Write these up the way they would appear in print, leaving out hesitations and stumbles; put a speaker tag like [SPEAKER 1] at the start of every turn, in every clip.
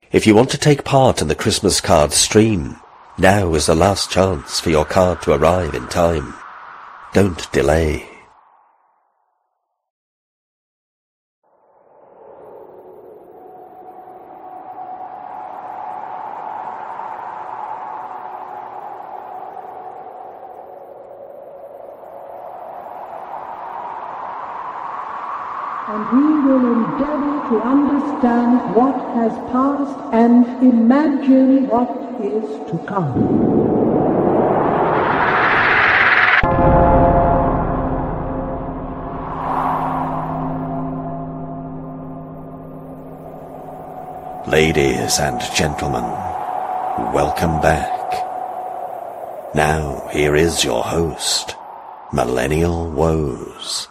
[SPEAKER 1] If you want to take part in the Christmas card stream, now is the last chance for your card to arrive in time. Don't delay.
[SPEAKER 2] And we will endeavor to understand what has passed and imagine what is to come.
[SPEAKER 1] Ladies and gentlemen, welcome back. Now, here is your host, Millennial Woes.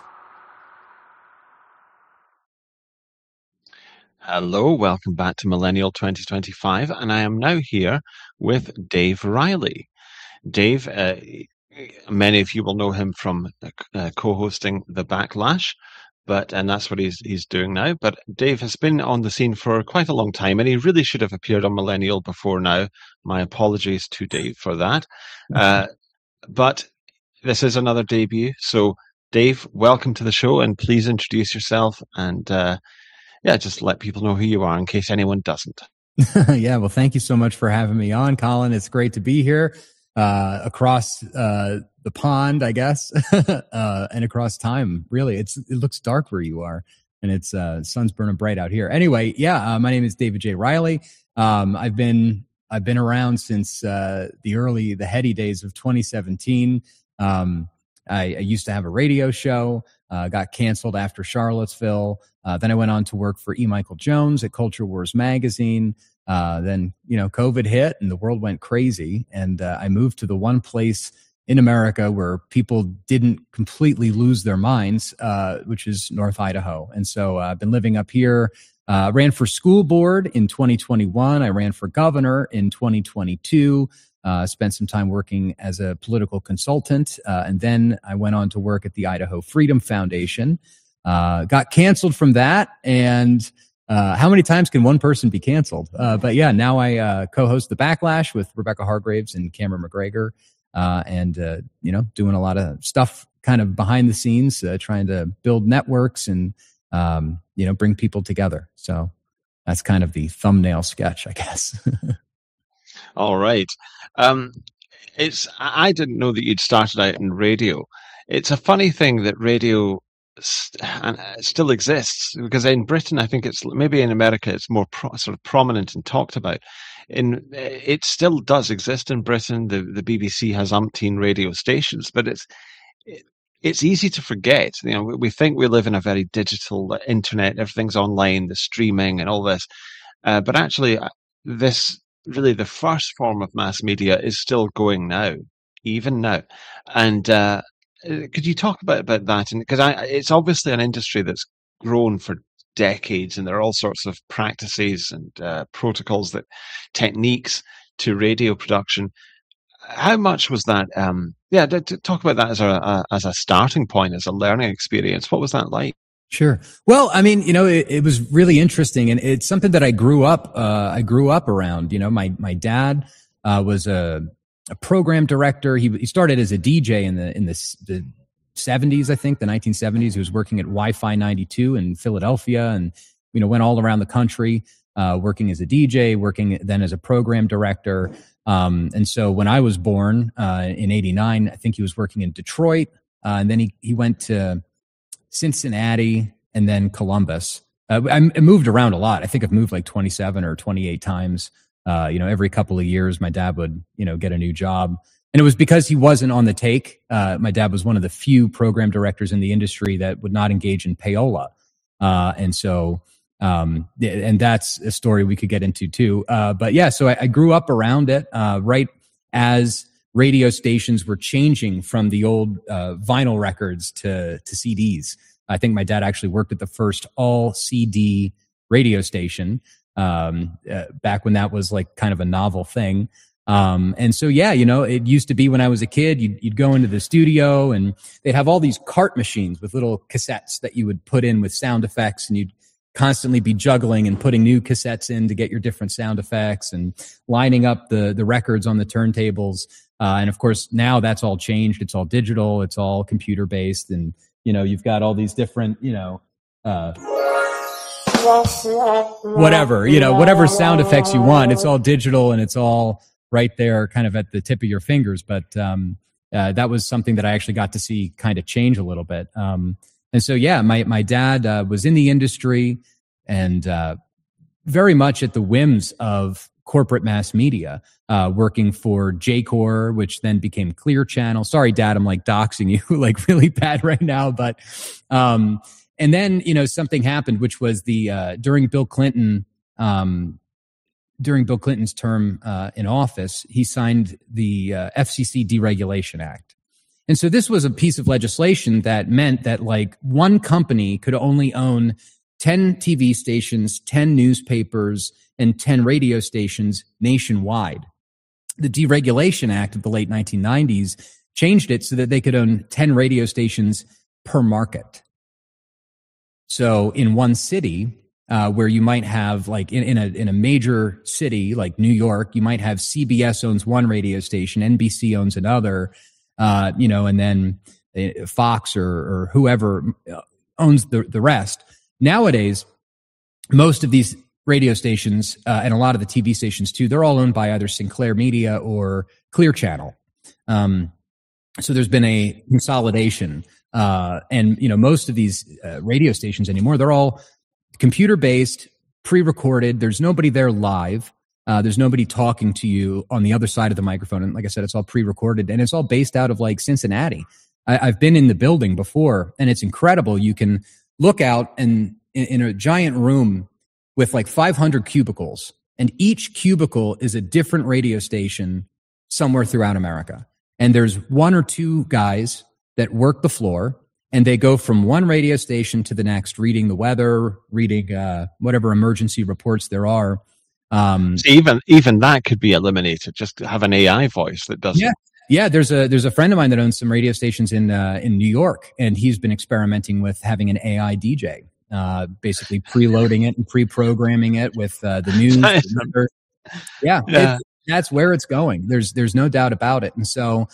[SPEAKER 3] Hello, welcome back to Millennial 2025, and I am now here with Dave Riley. Dave, many of you will know him from co-hosting The Backlash, and that's what he's doing now. But Dave has been on the scene for quite a long time, and he really should have appeared on Millennial before now. My apologies to Dave for that. But this is another debut, so Dave, welcome to the show, and please introduce yourself and just let people know who you are in case anyone doesn't.
[SPEAKER 4] Yeah, well, thank you so much for having me on, Colin. It's great to be here across the pond, I guess, and across time. Really, it looks dark where you are, and it's sun's burning bright out here. Anyway, my name is David J. Riley. I've been around since the heady days of 2017. I used to have a radio show, got canceled after Charlottesville. Then I went on to work for E. Michael Jones at Culture Wars magazine. Then, COVID hit and the world went crazy. And I moved to the one place in America where people didn't completely lose their minds, which is North Idaho. And so I've been living up here. Ran for school board in 2021. I ran for governor in 2022. Spent some time working as a political consultant. And then I went on to work at the Idaho Freedom Foundation. Got canceled from that. And how many times can one person be canceled? But now I co-host The Backlash with Rebecca Hargraves and Cameron McGregor. Doing a lot of stuff kind of behind the scenes, trying to build networks and, bring people together. So that's kind of the thumbnail sketch, I guess.
[SPEAKER 3] All right. I didn't know that you'd started out in radio. It's a funny thing that radio still exists, because in Britain, I think maybe in America, it's more sort of prominent and talked about. It still does exist in Britain. The BBC has umpteen radio stations, but it's easy to forget. We think we live in a very digital internet, everything's online, the streaming and all this. But actually, really the first form of mass media is still going now, even now. And could you talk about that? And because it's obviously an industry that's grown for decades, and there are all sorts of practices and protocols, techniques to radio production. How much was that? Talk about that as a starting point, as a learning experience. What was that like?
[SPEAKER 4] Sure. Well, I mean, it was really interesting, and it's something that I grew up around. My dad was a program director. He started as a DJ in the 70s, I think, the 1970s. He was working at Wi-Fi 92 in Philadelphia, and went all around the country working as a DJ, working then as a program director. And so when I was born in '89, I think he was working in Detroit, and then he went to Cincinnati and then Columbus. I moved around a lot. I think I've moved like 27 or 28 times. Every couple of years, my dad would, get a new job. And it was because he wasn't on the take. My dad was one of the few program directors in the industry that would not engage in payola. And that's a story we could get into too. So I grew up around it, right as radio stations were changing from the old vinyl records to CDs. I think my dad actually worked at the first all CD radio station back when that was like kind of a novel thing. It used to be when I was a kid, you'd go into the studio and they'd have all these cart machines with little cassettes that you would put in with sound effects, and constantly be juggling and putting new cassettes in to get your different sound effects and lining up the records on the turntables. And of course, now that's all changed. It's all digital. It's all computer based. And, you've got all these different, whatever sound effects you want. It's all digital and it's all right there kind of at the tip of your fingers. But that was something that I actually got to see kind of change a little bit. And so, yeah, my dad was in the industry and very much at the whims of corporate mass media, working for Jacor, which then became Clear Channel. Sorry, Dad, I'm like doxing you like really bad right now. But and then, something happened, which was during Bill Clinton, during Bill Clinton's term in office, he signed the FCC Deregulation Act. And so this was a piece of legislation that meant that like one company could only own 10 TV stations, 10 newspapers, and 10 radio stations nationwide. The Deregulation Act of the late 1990s changed it so that they could own 10 radio stations per market. So in one city, where you might have like in a major city like New York, you might have CBS owns one radio station, NBC owns another, and then Fox or whoever owns the rest. Nowadays, most of these radio stations and a lot of the TV stations too, they're all owned by either Sinclair Media or Clear Channel. So there's been a consolidation, and most of these radio stations anymore, they're all computer-based, pre-recorded. There's nobody there live. There's nobody talking to you on the other side of the microphone. And like I said, it's all pre-recorded, and it's all based out of like Cincinnati. I've been in the building before, and it's incredible. You can look out and in a giant room with like 500 cubicles, and each cubicle is a different radio station somewhere throughout America. And there's one or two guys that work the floor, and they go from one radio station to the next, reading the weather, reading whatever emergency reports there are.
[SPEAKER 3] So even that could be eliminated. Just have an AI voice that does it.
[SPEAKER 4] Yeah. There's a friend of mine that owns some radio stations in New York, and he's been experimenting with having an AI DJ, basically preloading it and pre-programming it with the news. That's where it's going. There's no doubt about it. And so,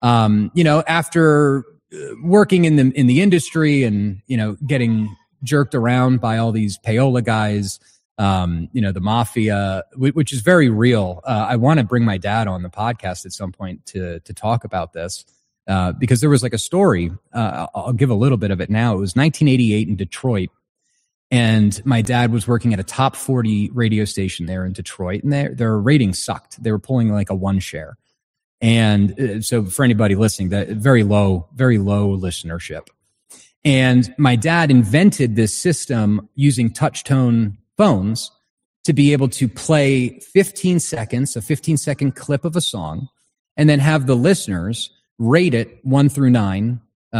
[SPEAKER 4] after working in the industry and, getting jerked around by all these payola guys, the mafia, which is very real. I want to bring my dad on the podcast at some point to talk about this, because there was like a story. I'll give a little bit of it now. It was 1988 in Detroit, and my dad was working at a top 40 radio station there in Detroit, and their ratings sucked. They were pulling like a 1 share. And so for anybody listening, that very low listenership. And my dad invented this system using touch tone phones to be able to play 15 seconds, a 15-second clip of a song, and then have the listeners rate it 1 through 9,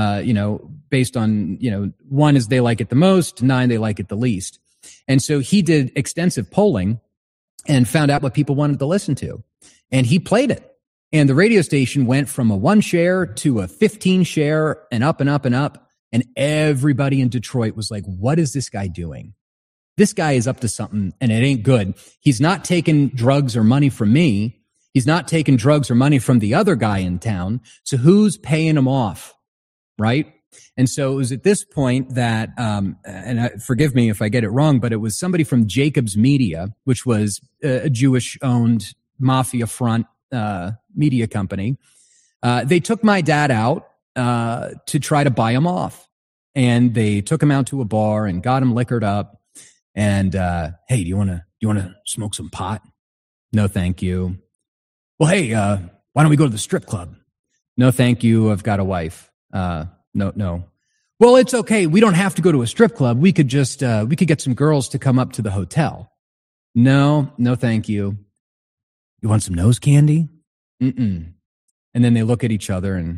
[SPEAKER 4] based on, 1 is they like it the most, 9 they like it the least. And so he did extensive polling and found out what people wanted to listen to. And he played it. And the radio station went from a 1 share to a 15 share and up and up and up. And everybody in Detroit was like, what is this guy doing? This guy is up to something, and it ain't good. He's not taking drugs or money from me. He's not taking drugs or money from the other guy in town. So who's paying him off? Right? And so it was at this point that, forgive me if I get it wrong, but it was somebody from Jacobs Media, which was a Jewish-owned mafia front media company. They took my dad out to try to buy him off. And they took him out to a bar and got him liquored up. And hey, do you want to smoke some pot? No, thank you. Well, hey, why don't we go to the strip club? No, thank you. I've got a wife. No. Well, it's okay. We don't have to go to a strip club. We could just we could get some girls to come up to the hotel. No, thank you. You want some nose candy? Mm-mm. And then they look at each other and,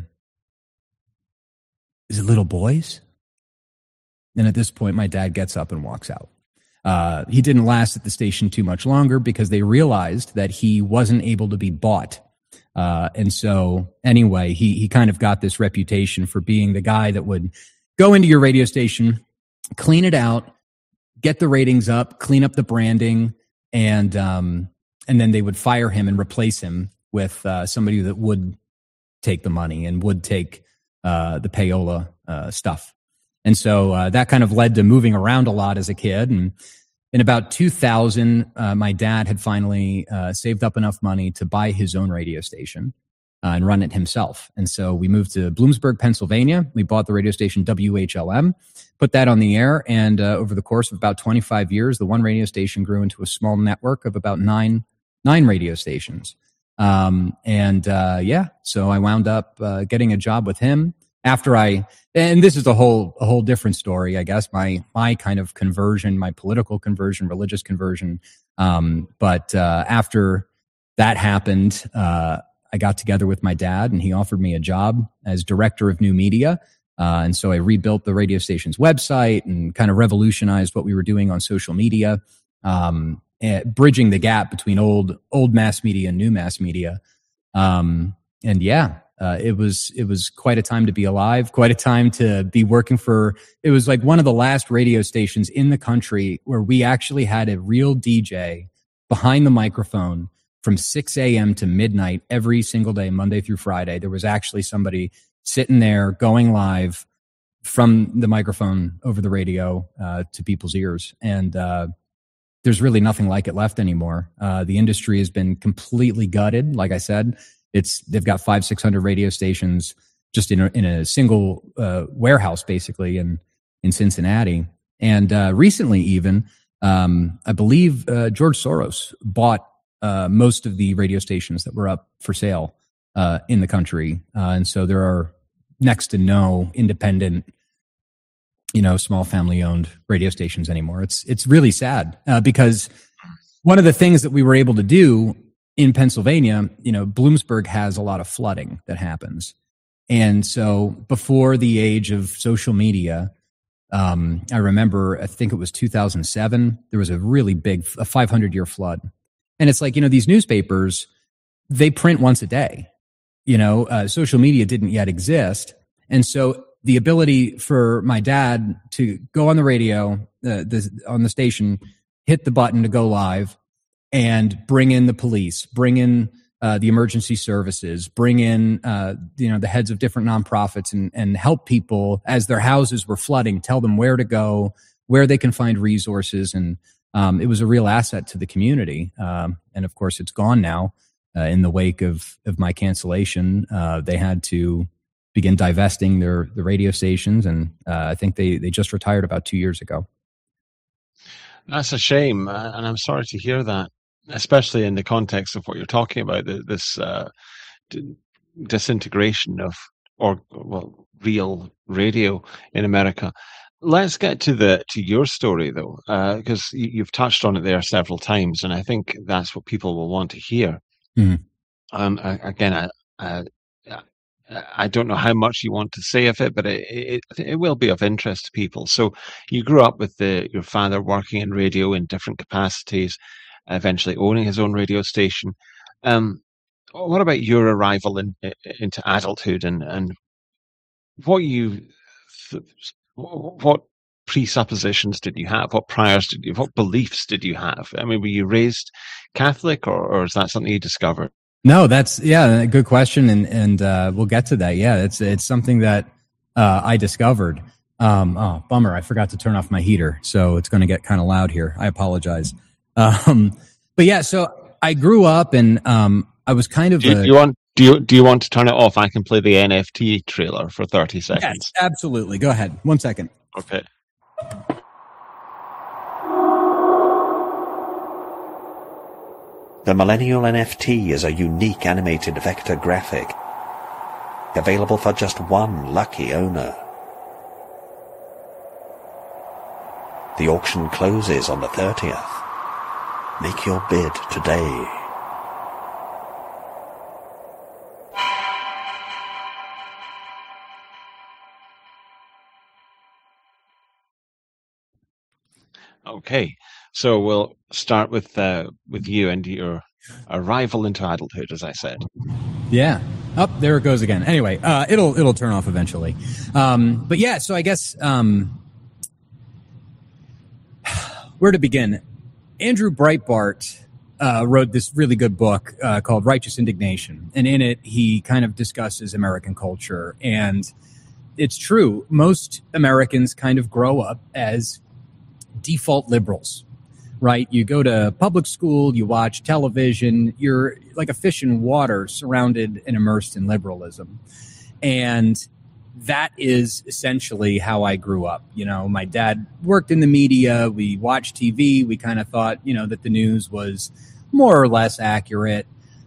[SPEAKER 4] is it little boys? And at this point, my dad gets up and walks out. He didn't last at the station too much longer because they realized that he wasn't able to be bought. And so anyway, he kind of got this reputation for being the guy that would go into your radio station, clean it out, get the ratings up, clean up the branding, and then they would fire him and replace him with somebody that would take the money and would take the payola stuff. And so that kind of led to moving around a lot as a kid. And in about 2000, my dad had finally saved up enough money to buy his own radio station and run it himself. And so we moved to Bloomsburg, Pennsylvania. We bought the radio station WHLM, put that on the air. And over the course of about 25 years, the one radio station grew into a small network of about nine radio stations. So I wound up getting a job with him after and this is a whole different story, I guess, my kind of conversion, my political conversion, religious conversion. But after that happened, I got together with my dad and he offered me a job as director of new media. And so I rebuilt the radio station's website and kind of revolutionized what we were doing on social media, bridging the gap between old mass media and new mass media. It was quite a time to be alive, quite a time to be working for. It was like one of the last radio stations in the country where we actually had a real DJ behind the microphone from 6 a.m. to midnight every single day, Monday through Friday. There was actually somebody sitting there going live from the microphone over the radio to people's ears. And there's really nothing like it left anymore. The industry has been completely gutted. Like I said, they've got 500-600 radio stations just in a single warehouse, basically, in Cincinnati. And recently, even I believe George Soros bought most of the radio stations that were up for sale in the country, and so there are next to no independent, small family-owned radio stations anymore. It's really sad because one of the things that we were able to do in Pennsylvania, Bloomsburg has a lot of flooding that happens. And so before the age of social media, I remember, I think it was 2007, there was a really big, a 500-year flood. And it's like, these newspapers, they print once a day. Social media didn't yet exist. And so the ability for my dad to go on the radio, on the station, hit the button to go live, and bring in the police, bring in the emergency services, bring in the heads of different nonprofits, and help people as their houses were flooding, tell them where to go, where they can find resources. And it was a real asset to the community. And of course, it's gone now. In the wake of my cancellation, they had to begin divesting the radio stations, and I think they just retired about 2 years ago.
[SPEAKER 3] That's a shame, and I'm sorry to hear that, especially in the context of what you're talking about, this disintegration of real radio in America. Let's get to your story, though, because you've touched on it there several times, and I think that's what people will want to hear. Mm-hmm. Again, I don't know how much you want to say of it, but it will be of interest to people. So you grew up with your father working in radio in different capacities, eventually owning his own radio station. What about your arrival into adulthood, and what presuppositions did you have? What what beliefs did you have? I mean, were you raised Catholic, or is that something you discovered?
[SPEAKER 4] No, that's a good question, and we'll get to that. Yeah, it's something that I discovered. Bummer, I forgot to turn off my heater, so it's going to get kind of loud here. I apologize. But yeah, so I grew up, and I was kind of. Do
[SPEAKER 3] you want to turn it off? I can play the NFT trailer for 30 seconds.
[SPEAKER 4] Yes, absolutely. Go ahead. 1 second.
[SPEAKER 3] Okay.
[SPEAKER 1] The Millennial NFT is a unique animated vector graphic, available for just one lucky owner. The auction closes on the 30th. Make your bid today.
[SPEAKER 3] Okay, so we'll start with you and your arrival into adulthood, as I said.
[SPEAKER 4] Yeah. Oh, there it goes again. Anyway, it'll turn off eventually. But yeah, so I guess where to begin? Andrew Breitbart wrote this really good book called Righteous Indignation. And in it, he kind of discusses American culture. And it's true. Most Americans kind of grow up as default liberals, right? You go to public school, you watch television, you're like a fish in water, surrounded and immersed in liberalism. And that is essentially how I grew up. You know, my dad worked in the media. We watched TV. We kind of thought, you know, that the news was more or less accurate.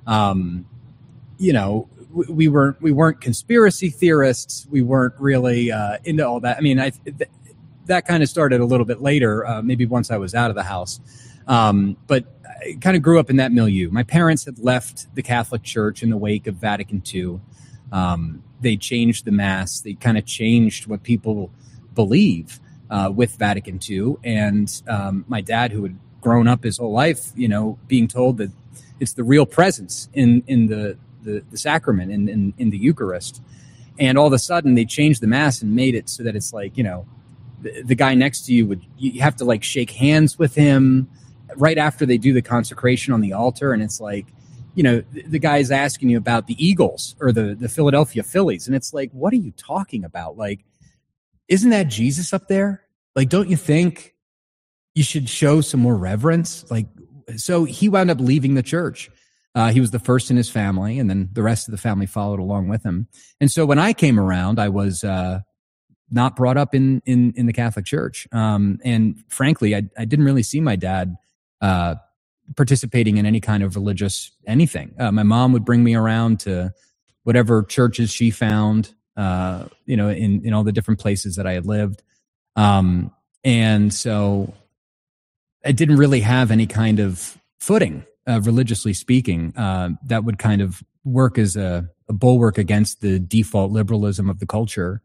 [SPEAKER 4] You know, we weren't conspiracy theorists. We weren't really into all that. I mean, that kind of started a little bit later, maybe once I was out of the house. But I kind of grew up in that milieu. My parents had left the Catholic Church in the wake of Vatican II. They changed the Mass. They kind of changed what people believe with Vatican II. And my dad, who had grown up his whole life, you know, being told that it's the real presence in the sacrament, in the Eucharist. And all of a sudden they changed the Mass and made it so that it's like, you know, the guy next to you you have to like shake hands with him right after they do the consecration on the altar. And it's like, you know, the guy's asking you about the Eagles or the Philadelphia Phillies. And it's like, what are you talking about? Like, isn't that Jesus up there? Like, don't you think you should show some more reverence? Like, so he wound up leaving the church. He was the first in his family, and then the rest of the family followed along with him. And so when I came around, I was not brought up in the Catholic Church. And frankly, I didn't really see my dad participating in any kind of religious anything. My mom would bring me around to whatever churches she found, you know, in all the different places that I had lived. And so I didn't really have any kind of footing, religiously speaking, that would kind of work as a bulwark against the default liberalism of the culture.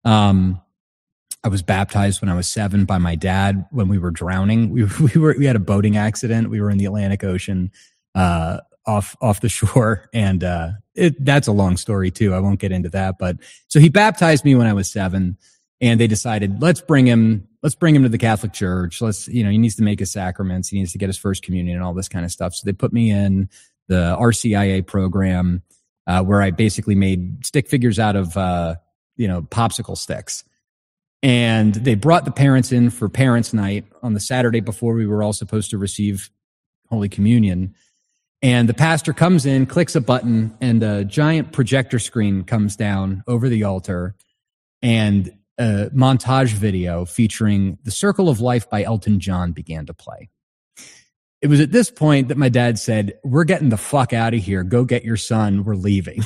[SPEAKER 4] I was baptized when I was 7 by my dad when we were drowning. We had a boating accident. We were in the Atlantic Ocean, off the shore. And, that's a long story too. I won't get into that, but so he baptized me when I was 7, and they decided, let's bring him to the Catholic Church. He needs to make his sacraments. He needs to get his first communion and all this kind of stuff. So they put me in the RCIA program, where I basically made stick figures out of, popsicle sticks. And they brought the parents in for parents' night on the Saturday before we were all supposed to receive Holy Communion. And the pastor comes in, clicks a button, and a giant projector screen comes down over the altar, and a montage video featuring The Circle of Life by Elton John began to play. It was at this point that my dad said, "We're getting the fuck out of here. Go get your son. We're leaving."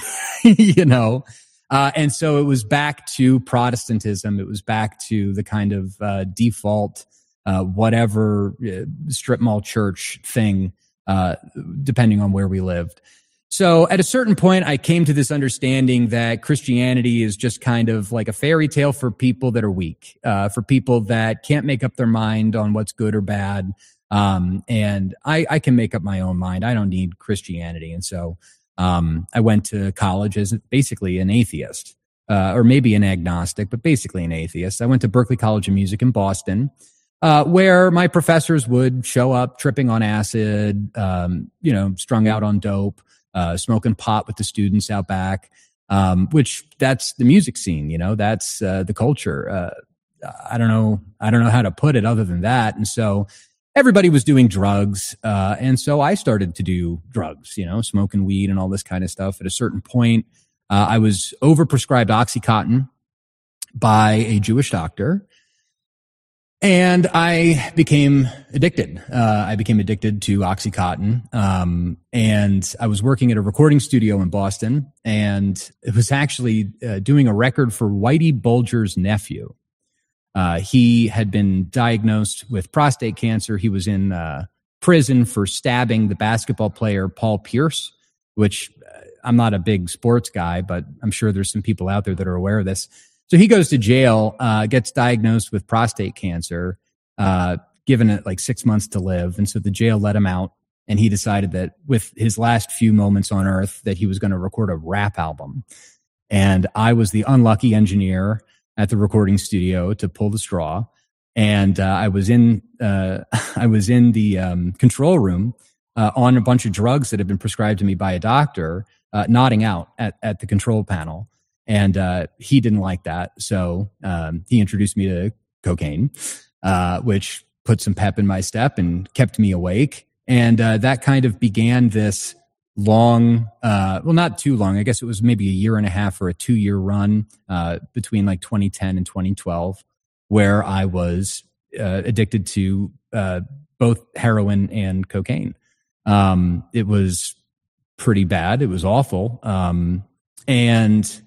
[SPEAKER 4] And so it was back to Protestantism. It was back to the kind of default, whatever strip mall church thing, depending on where we lived. So at a certain point, I came to this understanding that Christianity is just kind of like a fairy tale for people that are weak, for people that can't make up their mind on what's good or bad. And I can make up my own mind. I don't need Christianity. And so I went to college as basically an atheist, or maybe an agnostic, but basically an atheist. I went to Berklee College of Music in Boston, where my professors would show up tripping on acid, strung out on dope, smoking pot with the students out back, which that's the music scene, that's the culture. I don't know how to put it other than that. And so everybody was doing drugs. And so I started to do drugs, smoking weed and all this kind of stuff. At a certain point, I was overprescribed OxyContin by a Jewish doctor, and I became addicted. I became addicted to OxyContin. And I was working at a recording studio in Boston, and it was actually doing a record for Whitey Bulger's nephew. He had been diagnosed with prostate cancer. He was in prison for stabbing the basketball player Paul Pierce, which I'm not a big sports guy, but I'm sure there's some people out there that are aware of this. So he goes to jail, gets diagnosed with prostate cancer, given it like 6 months to live. And so the jail let him out, and he decided that with his last few moments on earth that he was going to record a rap album. And I was the unlucky engineer at the recording studio to pull the straw. And I was in the control room on a bunch of drugs that had been prescribed to me by a doctor, nodding out at the control panel. And he didn't like that. So he introduced me to cocaine, which put some pep in my step and kept me awake. And that kind of began this long, well, not too long. I guess it was maybe a year and a half or a 2-year run between like 2010 and 2012, where I was addicted to both heroin and cocaine. It was pretty bad. It was awful. And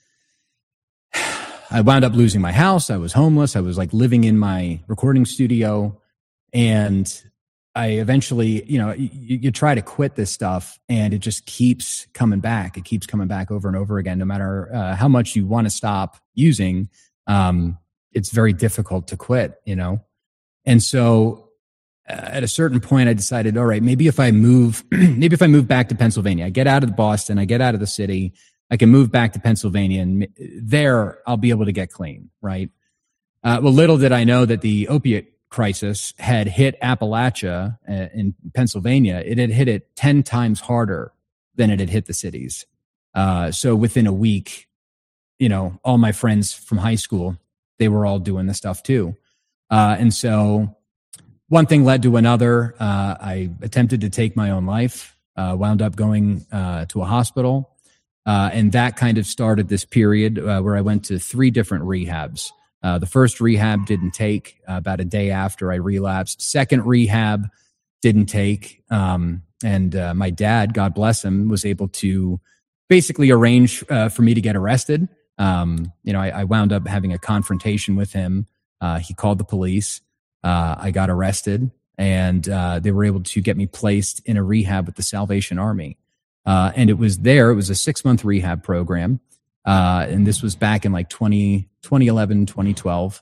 [SPEAKER 4] I wound up losing my house. I was homeless. I was like living in my recording studio. And I eventually, you try to quit this stuff and it just keeps coming back. It keeps coming back over and over again. No matter how much you want to stop using, it's very difficult to quit, And so at a certain point I decided, all right, maybe if I move back to Pennsylvania, I get out of Boston, I get out of the city, I can move back to Pennsylvania, and there I'll be able to get clean, right? Well, little did I know that the opiate crisis had hit Appalachia in Pennsylvania. It had hit it 10 times harder than it had hit the cities. So within a week, all my friends from high school, they were all doing this stuff too. And so one thing led to another. I attempted to take my own life, wound up going to a hospital. And that kind of started this period where I went to 3 different rehabs. The first rehab didn't take about a day after I relapsed. Second rehab didn't take. And my dad, God bless him, was able to basically arrange for me to get arrested. I wound up having a confrontation with him. He called the police. I got arrested, and they were able to get me placed in a rehab with the Salvation Army. And it was a 6-month rehab program. And this was back in like 2011, 2012.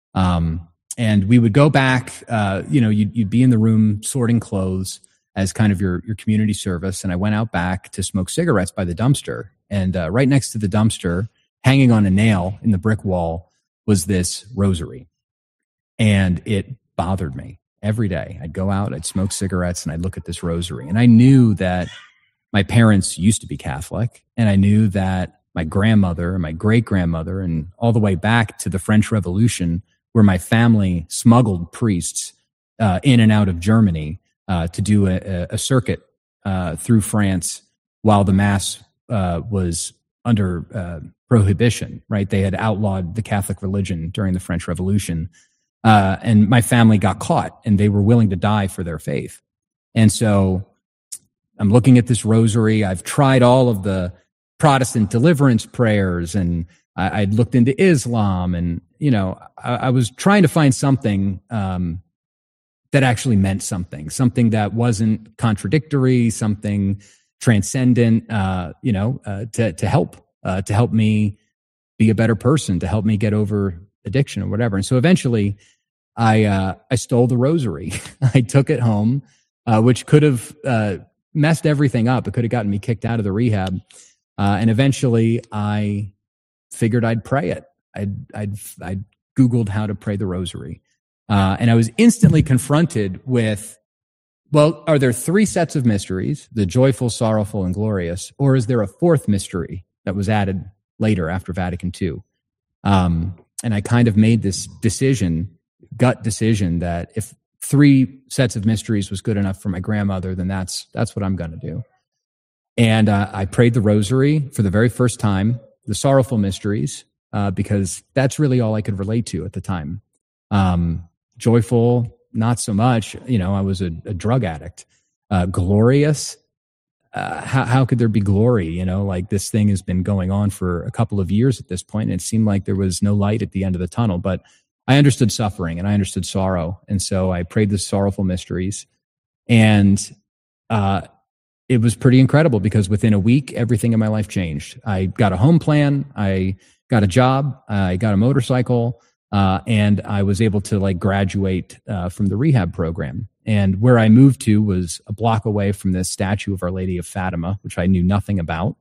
[SPEAKER 4] And we would go back, you'd be in the room sorting clothes as kind of your community service. And I went out back to smoke cigarettes by the dumpster. And right next to the dumpster, hanging on a nail in the brick wall, was this rosary. And it bothered me every day. I'd go out, I'd smoke cigarettes, and I'd look at this rosary. And I knew that my parents used to be Catholic, and I knew that my grandmother and my great-grandmother, and all the way back to the French Revolution, where my family smuggled priests in and out of Germany to do a circuit through France while the Mass was under prohibition, right? They had outlawed the Catholic religion during the French Revolution. And my family got caught, and they were willing to die for their faith. And so I'm looking at this rosary. I've tried all of the Protestant deliverance prayers, and I'd looked into Islam, and, I was trying to find something that actually meant something that wasn't contradictory, something transcendent, to help me be a better person, to help me get over addiction or whatever. And so eventually I stole the rosary. I took it home, which could have messed everything up. It could have gotten me kicked out of the rehab. And eventually I figured I'd pray it. I'd Googled how to pray the rosary. And I was instantly confronted with, well, are there 3 sets of mysteries, the joyful, sorrowful, and glorious, or is there a 4th mystery that was added later after Vatican II? And I kind of made this gut decision, that if 3 sets of mysteries was good enough for my grandmother, then that's what I'm going to do. And I prayed the rosary for the very first time, the sorrowful mysteries, because that's really all I could relate to at the time. Joyful, not so much. I was a drug addict. Glorious, how could there be glory? Like, this thing has been going on for a couple of years at this point, and it seemed like there was no light at the end of the tunnel. But I understood suffering and I understood sorrow. And so I prayed the sorrowful mysteries. And it was pretty incredible, because within a week, everything in my life changed. I got a home plan. I got a job. I got a motorcycle. And I was able to graduate from the rehab program. And where I moved to was a block away from this statue of Our Lady of Fatima, which I knew nothing about.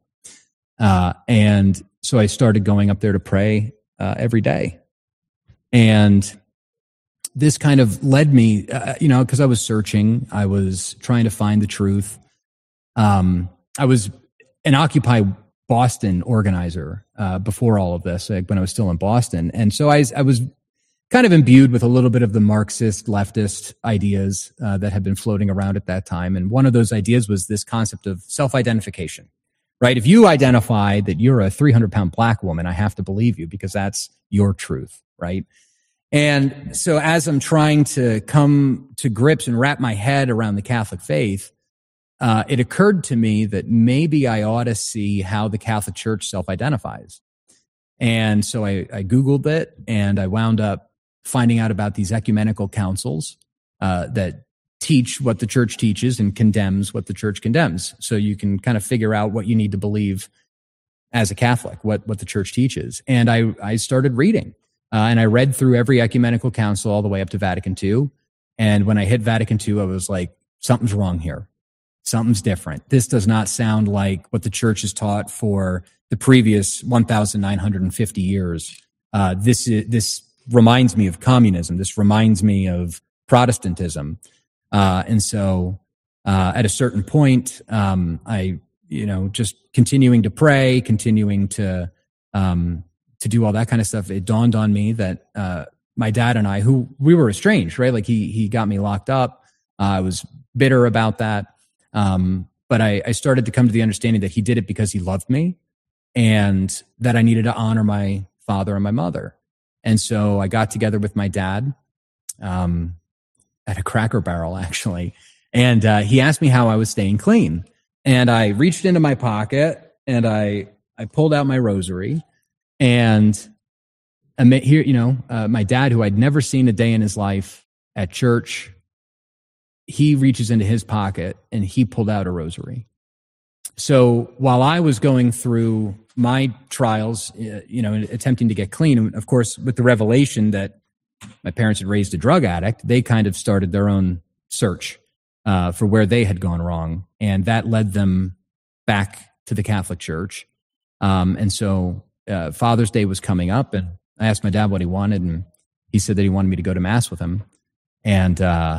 [SPEAKER 4] And so I started going up there to pray every day. And this kind of led me, because I was searching, I was trying to find the truth. I was an Occupy Boston organizer before all of this, like when I was still in Boston. And so I was kind of imbued with a little bit of the Marxist leftist ideas that had been floating around at that time. And one of those ideas was this concept of self-identification, right? If you identify that you're a 300-pound black woman, I have to believe you because that's your truth, right? And so as I'm trying to come to grips and wrap my head around the Catholic faith, it occurred to me that maybe I ought to see how the Catholic Church self-identifies. And so I Googled it, and I wound up finding out about these ecumenical councils that teach what the church teaches and condemns what the church condemns. So you can kind of figure out what you need to believe as a Catholic, what the church teaches. And I started reading, and I read through every ecumenical council all the way up to Vatican II. And when I hit Vatican II, I was like, something's wrong here. Something's different. This does not sound like what the church has taught for the previous 1,950 years. This reminds me of communism. This reminds me of Protestantism. And so at a certain point, I, just continuing to pray, continuing to do all that kind of stuff, it dawned on me that my dad and I, we were estranged, right? Like he got me locked up. I was bitter about that. But I started to come to the understanding that he did it because he loved me and that I needed to honor my father and my mother. And so I got together with my dad at a Cracker Barrel, actually. And he asked me how I was staying clean. And I reached into my pocket and I pulled out my rosary. And here, my dad, who I'd never seen a day in his life at church, he reaches into his pocket and he pulled out a rosary. So while I was going through my trials, attempting to get clean, and of course, with the revelation that my parents had raised a drug addict, they kind of started their own search for where they had gone wrong. And that led them back to the Catholic Church. And so Father's Day was coming up, and I asked my dad what he wanted, and he said that he wanted me to go to Mass with him. And,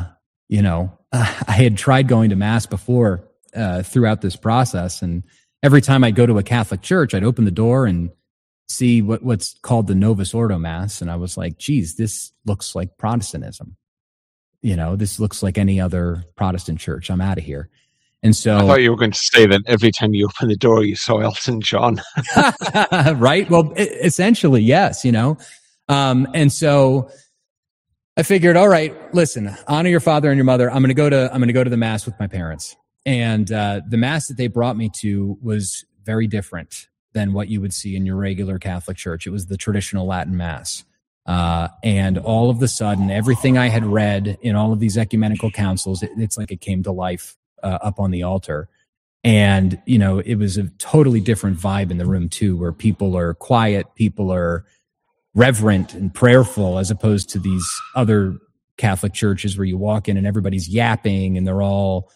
[SPEAKER 4] I had tried going to Mass before throughout this process. And every time I'd go to a Catholic church, I'd open the door and see what's called the Novus Ordo Mass. And I was like, geez, this looks like Protestantism. This looks like any other Protestant church. I'm out of here. And so
[SPEAKER 3] I thought you were going to say that every time you open the door, you saw Elton John.
[SPEAKER 4] Right. Well, essentially, yes, and so I figured, all right, listen, honor your father and your mother. I'm going to go to the Mass with my parents. And the Mass that they brought me to was very different than what you would see in your regular Catholic church. It was the traditional Latin Mass. And all of a sudden, everything I had read in all of these ecumenical councils, it's like it came to life up on the altar. And, it was a totally different vibe in the room too, where people are quiet, people are reverent and prayerful, as opposed to these other Catholic churches where you walk in and everybody's yapping and they're all,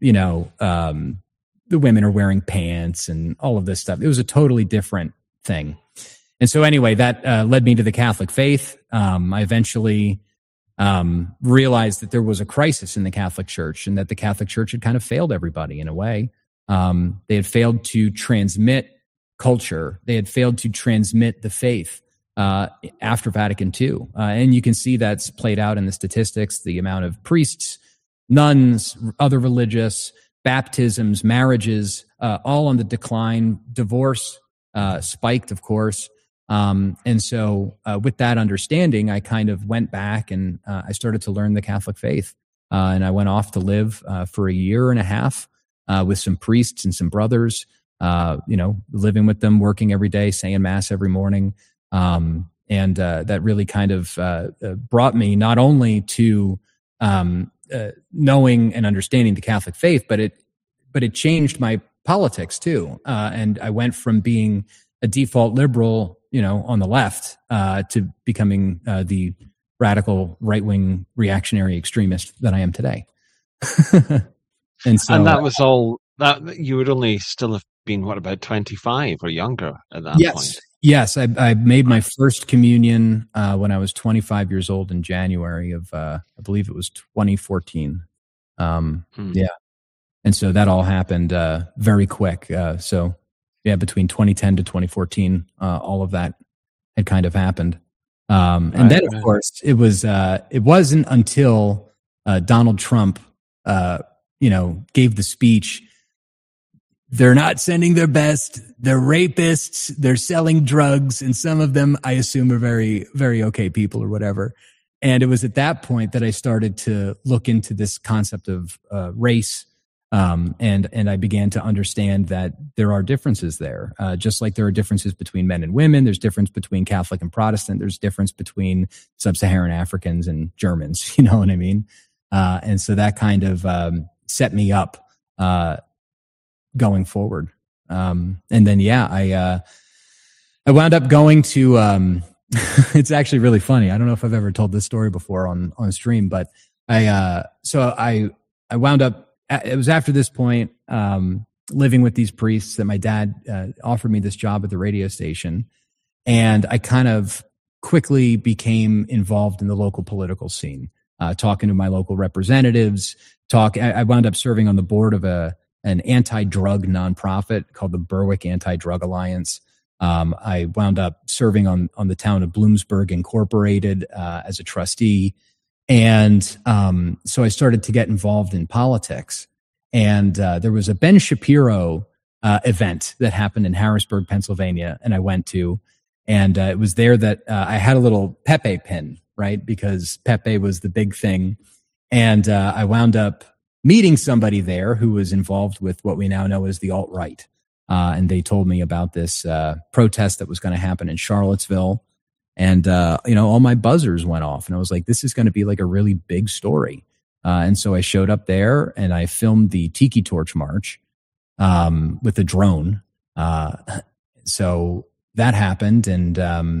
[SPEAKER 4] the women are wearing pants and all of this stuff. It was a totally different thing. And so anyway, that led me to the Catholic faith. I eventually realized that there was a crisis in the Catholic Church and that the Catholic Church had kind of failed everybody in a way. They had failed to transmit culture. They had failed to transmit the faith after Vatican II. And you can see that's played out in the statistics, the amount of priests, nuns, other religious, baptisms, marriages, all on the decline. Divorce spiked, of course. And so with that understanding, I kind of went back and I started to learn the Catholic faith. And I went off to live for a year and a half with some priests and some brothers, living with them, working every day, saying Mass every morning. And that really kind of brought me not only to knowing and understanding the Catholic faith, but it changed my politics too. And I went from being a default liberal, on the left, to becoming the radical right-wing reactionary extremist that I am today. And
[SPEAKER 3] that was all that you would only still have been, about 25 or younger at that point?
[SPEAKER 4] Yes, I made my first communion when I was 25 years old in January of, I believe it was 2014. Yeah. And so that all happened very quick. So, yeah, between 2010 to 2014, all of that had kind of happened. And then, of course, it wasn't until Donald Trump, gave the speech. They're not sending their best. They're rapists. They're selling drugs. And some of them, I assume, are very, very okay people or whatever. And it was at that point that I started to look into this concept of race. And I began to understand that there are differences there. Just like there are differences between men and women, there's difference between Catholic and Protestant. There's difference between Sub-Saharan Africans and Germans. You know what I mean? And so that kind of set me up going forward. And then, I wound up going to, it's actually really funny. I don't know if I've ever told this story before on stream, but I wound up, it was after this point, living with these priests that my dad offered me this job at the radio station. And I kind of quickly became involved in the local political scene, talking to my local representatives. I wound up serving on the board of an anti-drug nonprofit called the Berwick Anti-Drug Alliance. I wound up serving on the town of Bloomsburg Incorporated as a trustee. And so I started to get involved in politics. And there was a Ben Shapiro event that happened in Harrisburg, Pennsylvania, and I went to. And it was there that I had a little Pepe pin, right? Because Pepe was the big thing. And I wound up meeting somebody there who was involved with what we now know as the alt-right. And they told me about this protest that was going to happen in Charlottesville. And, all my buzzers went off. And I was like, this is going to be like a really big story. And so I showed up there and I filmed the Tiki Torch March with a drone. So that happened. And,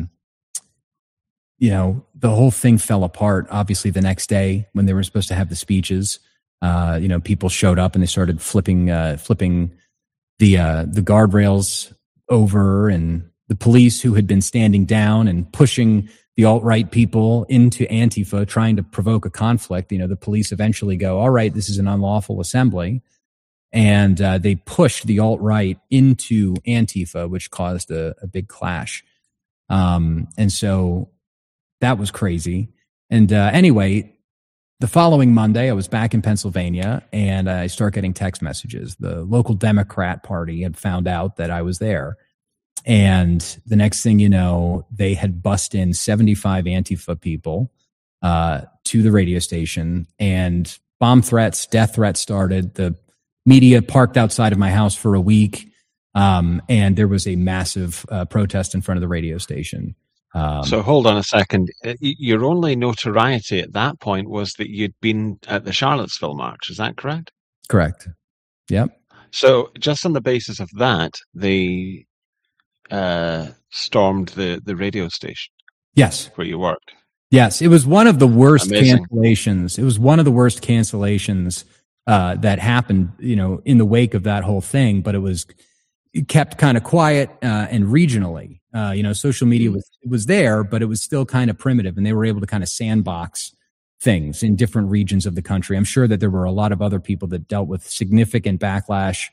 [SPEAKER 4] the whole thing fell apart, obviously, the next day when they were supposed to have the speeches. People showed up and they started flipping the guardrails over, and the police who had been standing down and pushing the alt-right people into Antifa, trying to provoke a conflict. The police eventually go, all right, this is an unlawful assembly. And they pushed the alt-right into Antifa, which caused a big clash. And so that was crazy. And anyway, the following Monday, I was back in Pennsylvania, and I start getting text messages. The local Democrat Party had found out that I was there. And the next thing you know, they had bussed in 75 Antifa people to the radio station, and bomb threats, death threats started. The media parked outside of my house for a week, and there was a massive protest in front of the radio station.
[SPEAKER 3] So hold on a second. Your only notoriety at that point was that you'd been at the Charlottesville march. Is that correct?
[SPEAKER 4] Correct. Yep.
[SPEAKER 3] So just on the basis of that, they stormed the radio station.
[SPEAKER 4] Yes.
[SPEAKER 3] Where you worked.
[SPEAKER 4] Yes. It was one of the worst
[SPEAKER 3] Amazing.
[SPEAKER 4] cancellations. It was one of the worst cancellations that happened, in the wake of that whole thing, but it kept kind of quiet and regionally. Social media was there, but it was still kind of primitive, and they were able to kind of sandbox things in different regions of the country. I'm sure that there were a lot of other people that dealt with significant backlash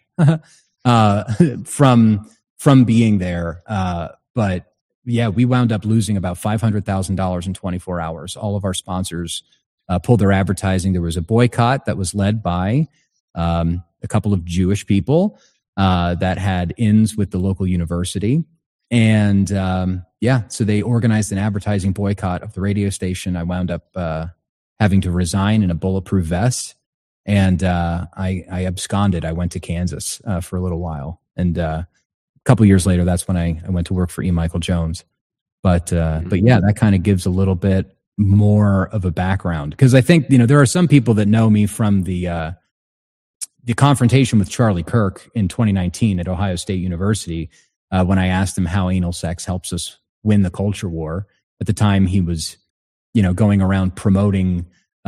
[SPEAKER 4] from being there. But yeah, we wound up losing about $500,000 in 24 hours. All of our sponsors pulled their advertising. There was a boycott that was led by a couple of Jewish people that had ins with the local university. And so they organized an advertising boycott of the radio station. I wound up having to resign in a bulletproof vest, and I absconded. I went to Kansas for a little while, and a couple years later, that's when I went to work for E. Michael Jones. But yeah, that kind of gives a little bit more of a background, because I think there are some people that know me from the confrontation with Charlie Kirk in 2019 at Ohio State University. When I asked him how anal sex helps us win the culture war. At the time, he was, going around promoting,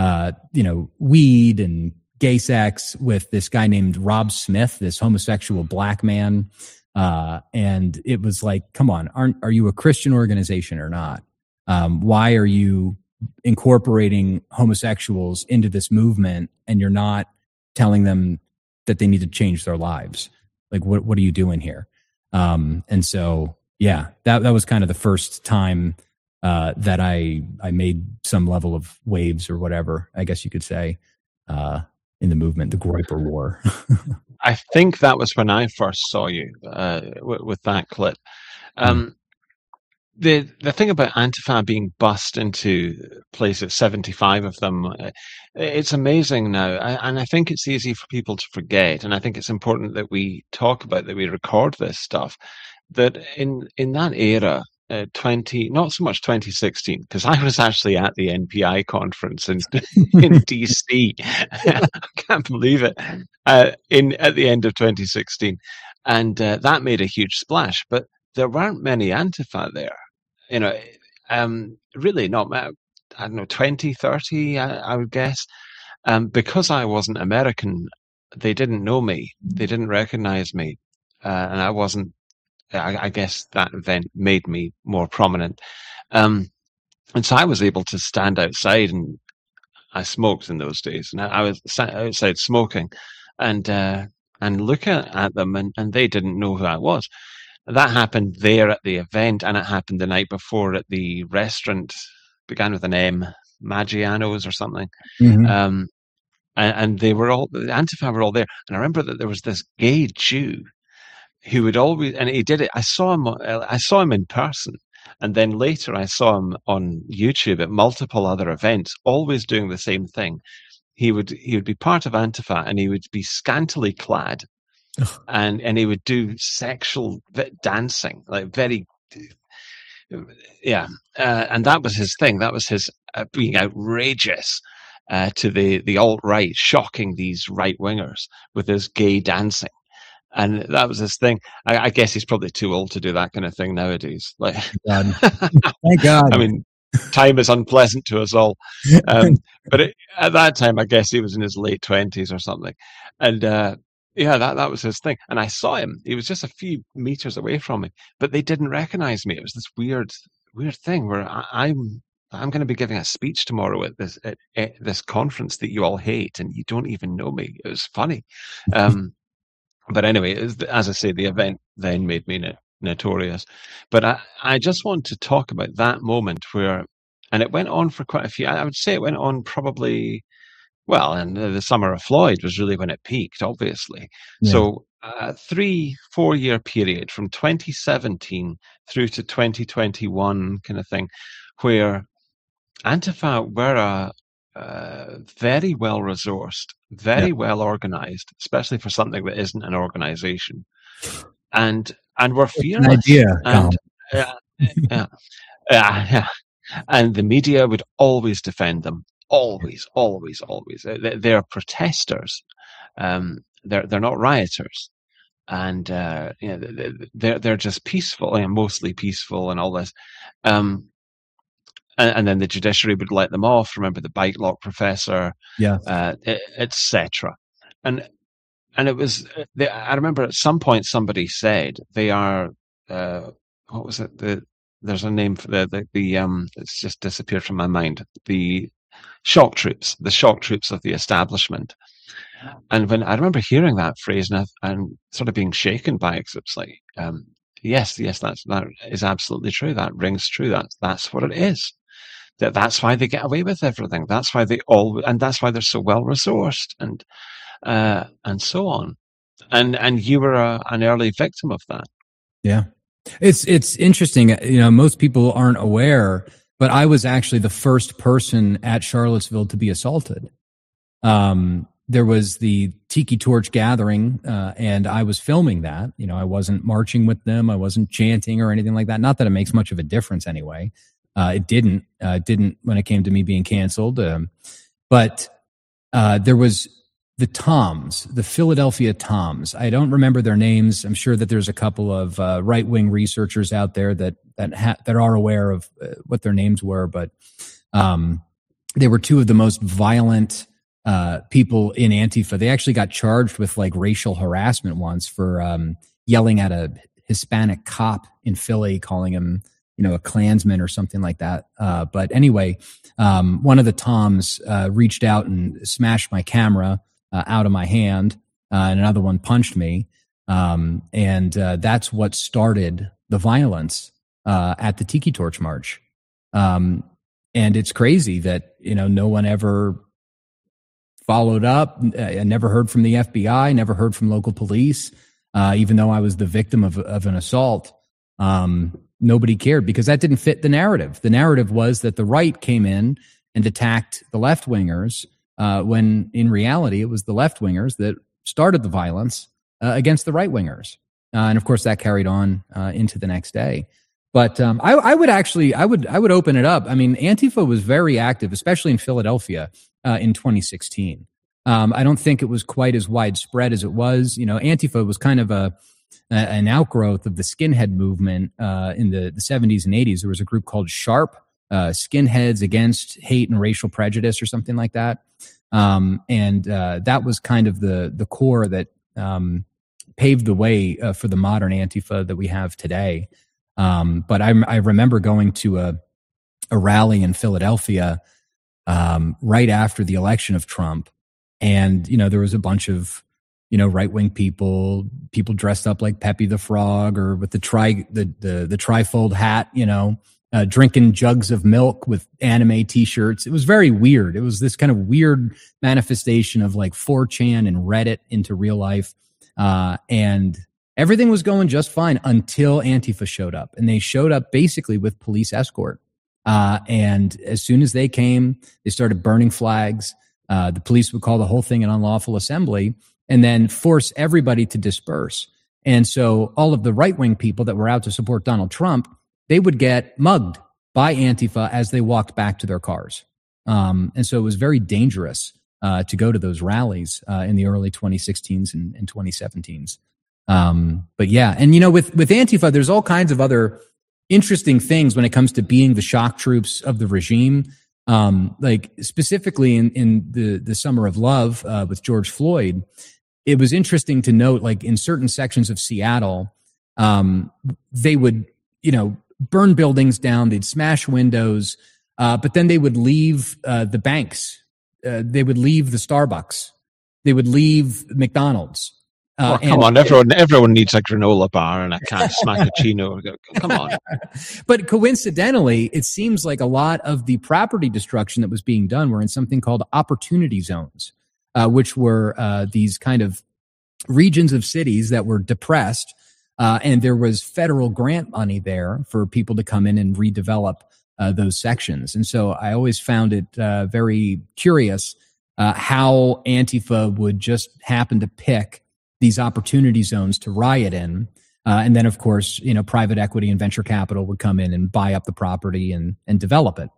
[SPEAKER 4] weed and gay sex with this guy named Rob Smith, this homosexual black man And it was like, come on, are you a Christian organization or not? Why are you incorporating homosexuals into this movement and you're not telling them that they need to change their lives? Like, what are you doing here? And so, yeah, that was kind of the first time that I made some level of waves or whatever, I guess you could say, in the movement, the Groyper War.
[SPEAKER 3] I think that was when I first saw you with that clip. The thing about Antifa being bussed into places, 75 of them, it's amazing now. And I think it's easy for people to forget. And I think it's important that we talk about, that we record this stuff, that in that era, not so much 2016, because I was actually at the NPI conference in DC. I can't believe it. At the end of 2016. And that made a huge splash. But there weren't many Antifa there. Really not, I don't know, 20, 30, I would guess. Because I wasn't American, they didn't know me. They didn't recognize me. And I wasn't, I guess that event made me more prominent. And so I was able to stand outside, and I smoked in those days. And I was outside smoking and looking at them, and they didn't know who I was. That happened there at the event, and it happened the night before at the restaurant, began with an M, Maggiano's or something. Mm-hmm. And they were all, the Antifa were all there. And I remember that there was this gay Jew who would always, and he did it. I saw him in person. And then later I saw him on YouTube at multiple other events, always doing the same thing. He would be part of Antifa, and he would be scantily clad. And he would do sexual dancing, like very, yeah. And that was his thing. That was his being outrageous to the alt-right, shocking these right-wingers with his gay dancing. And that was his thing. I guess he's probably too old to do that kind of thing nowadays. Like,
[SPEAKER 4] thank God.
[SPEAKER 3] I mean, time is unpleasant to us all. But at that time, I guess he was in his late 20s or something. And yeah, that was his thing. And I saw him. He was just a few meters away from me, but they didn't recognize me. It was this weird thing where I'm going to be giving a speech tomorrow at this conference that you all hate, and you don't even know me. It was funny. But anyway, as I say, the event then made me notorious. But I just want to talk about that moment where, and it went on for quite a few, I would say it went on probably, well, and the summer of Floyd was really when it peaked, obviously. Yeah. So 3-4 year period from 2017 through to 2021 kind of thing, where Antifa were a very well resourced, very well organized, especially for something that isn't an organization, and we're fearless.
[SPEAKER 4] An idea.
[SPEAKER 3] And, and the media would always defend them. Always. They're protesters. They're not rioters, and they're just peaceful, mostly peaceful, and all this. And then the judiciary would let them off. Remember the bike lock professor, etc. And it was. I remember at some point somebody said they are. What was it? There's a name for the it's just disappeared from my mind. The shock troops of the establishment. And when I remember hearing that phrase and sort of being shaken by it, 'cause it's like, yes, that is absolutely true. That rings true. That's what it is. That's why they get away with everything. That's why and that's why they're so well resourced and so on. And you were an early victim of that.
[SPEAKER 4] Yeah. It's interesting. Most people aren't aware, but I was actually the first person at Charlottesville to be assaulted. There was the Tiki Torch gathering, and I was filming that. I wasn't marching with them. I wasn't chanting or anything like that. Not that it makes much of a difference anyway. It didn't when it came to me being canceled. But there was the Toms, the Philadelphia Toms. I don't remember their names. I'm sure that there's a couple of right-wing researchers out there that are aware of what their names were, but they were two of the most violent people in Antifa. They actually got charged with like racial harassment once for yelling at a Hispanic cop in Philly, calling him, a Klansman or something like that. But anyway, one of the Toms reached out and smashed my camera out of my hand, and another one punched me. And that's what started the violence at the Tiki Torch March. And it's crazy that, no one ever followed up. I never heard from the FBI, never heard from local police, even though I was the victim of an assault. Nobody cared because that didn't fit the narrative. The narrative was that the right came in and attacked the left-wingers, when in reality it was the left-wingers that started the violence against the right-wingers. And of course that carried on into the next day. But I would open it up. I mean, Antifa was very active, especially in Philadelphia in 2016. I don't think it was quite as widespread as it was. Antifa was kind of an outgrowth of the skinhead movement in the 70s and 80s. There was a group called SHARP, Skinheads Against Hate and Racial Prejudice or something like that. And that was kind of the core that paved the way for the modern Antifa that we have today. But I remember going to a rally in Philadelphia right after the election of Trump. And, there was a bunch of, right-wing people dressed up like Pepe the Frog or with the trifold hat, drinking jugs of milk with anime t-shirts. It was very weird. It was this kind of weird manifestation of like 4chan and Reddit into real life. And everything was going just fine until Antifa showed up. And they showed up basically with police escort. And as soon as they came, they started burning flags. The police would call the whole thing an unlawful assembly and then force everybody to disperse. And so all of the right-wing people that were out to support Donald Trump, they would get mugged by Antifa as they walked back to their cars. And so it was very dangerous to go to those rallies in the early 2016s and 2017s. But yeah, and with Antifa, there's all kinds of other interesting things when it comes to being the shock troops of the regime. Like specifically in the Summer of Love with George Floyd, it was interesting to note, like in certain sections of Seattle, they would, burn buildings down, they'd smash windows, but then they would leave the banks, they would leave the Starbucks, they would leave McDonald's.
[SPEAKER 3] Come on, everyone needs a granola bar and a smacchino. Come on.
[SPEAKER 4] But coincidentally, it seems like a lot of the property destruction that was being done were in something called opportunity zones, which were these kind of regions of cities that were depressed, and there was federal grant money there for people to come in and redevelop those sections. And so I always found it very curious how Antifa would just happen to pick these opportunity zones to riot in. And then, of course, private equity and venture capital would come in and buy up the property and develop it.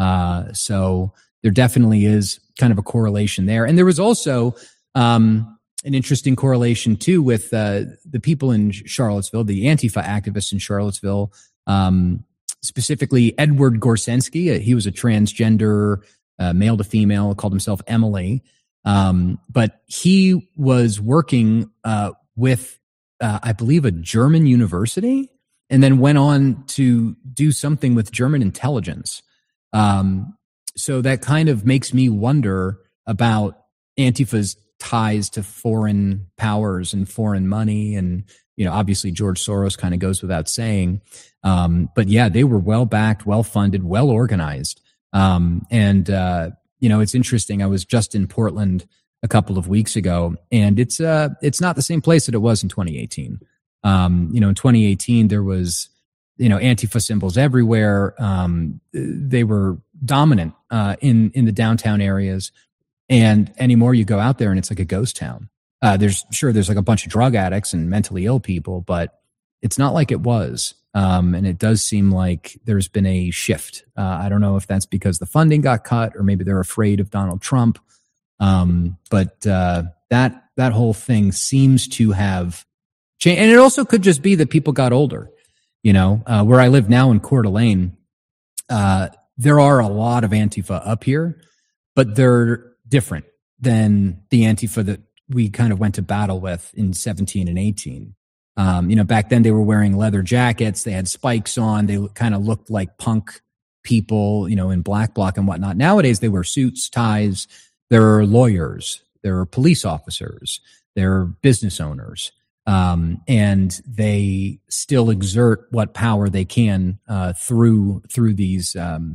[SPEAKER 4] So there definitely is kind of a correlation there. And there was also an interesting correlation, too, with the people in Charlottesville, the Antifa activists in Charlottesville, specifically Edward Gorsensky. He was a transgender, male to female, called himself Emily. But he was working with, I believe, a German university, and then went on to do something with German intelligence. So that kind of makes me wonder about Antifa's ties to foreign powers and foreign money. And, obviously George Soros kind of goes without saying. But yeah, they were well-backed, well-funded, well-organized. It's interesting. I was just in Portland a couple of weeks ago, and it's not the same place that it was in 2018. In 2018, there was, Antifa symbols everywhere. They were dominant in the downtown areas, and anymore you go out there and it's like a ghost town. There's like a bunch of drug addicts and mentally ill people, but it's not like it was. And it does seem like there's been a shift. I don't know if that's because the funding got cut or maybe they're afraid of Donald Trump. But that whole thing seems to have changed. And it also could just be that people got older. Where I live now in Coeur d'Alene, there are a lot of Antifa up here, but they're different than the Antifa that we kind of went to battle with in 17 and 18. Back then they were wearing leather jackets. They had spikes on. They kind of looked like punk people, in black bloc and whatnot. Nowadays they wear suits, ties. There are lawyers. There are police officers. There are business owners. And they still exert what power they can through these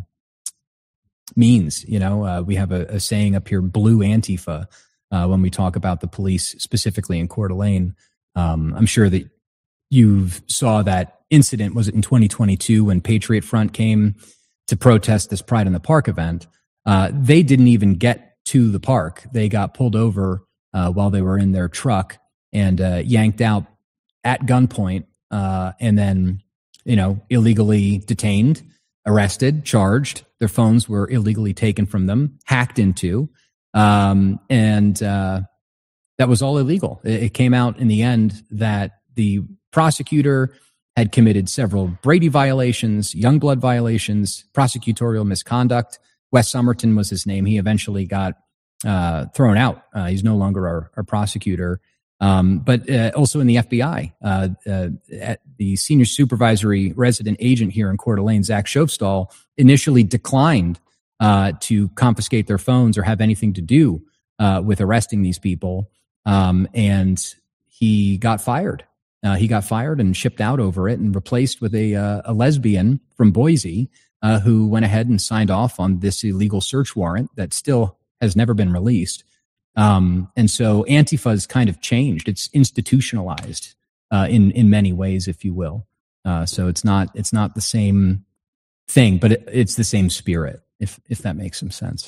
[SPEAKER 4] means. We have a saying up here, blue Antifa, when we talk about the police, specifically in Coeur d'Alene. I'm sure that you saw that incident, was it in 2022 when Patriot Front came to protest this Pride in the Park event? They didn't even get to the park. They got pulled over while they were in their truck and yanked out at gunpoint, and then, illegally detained, arrested, charged. Their phones were illegally taken from them, hacked into, and that was all illegal. It came out in the end that the prosecutor had committed several Brady violations, Youngblood violations, prosecutorial misconduct. Wes Somerton was his name. He eventually got thrown out. He's no longer our prosecutor. But also in the FBI, at the senior supervisory resident agent here in Coeur d'Alene, Zach Shofstall, initially declined to confiscate their phones or have anything to do with arresting these people. And he got fired. He got fired and shipped out over it and replaced with a lesbian from Boise who went ahead and signed off on this illegal search warrant that still has never been released. And so Antifa has kind of changed. It's institutionalized in many ways, if you will. So it's not the same thing, but it's the same spirit, if that makes some sense.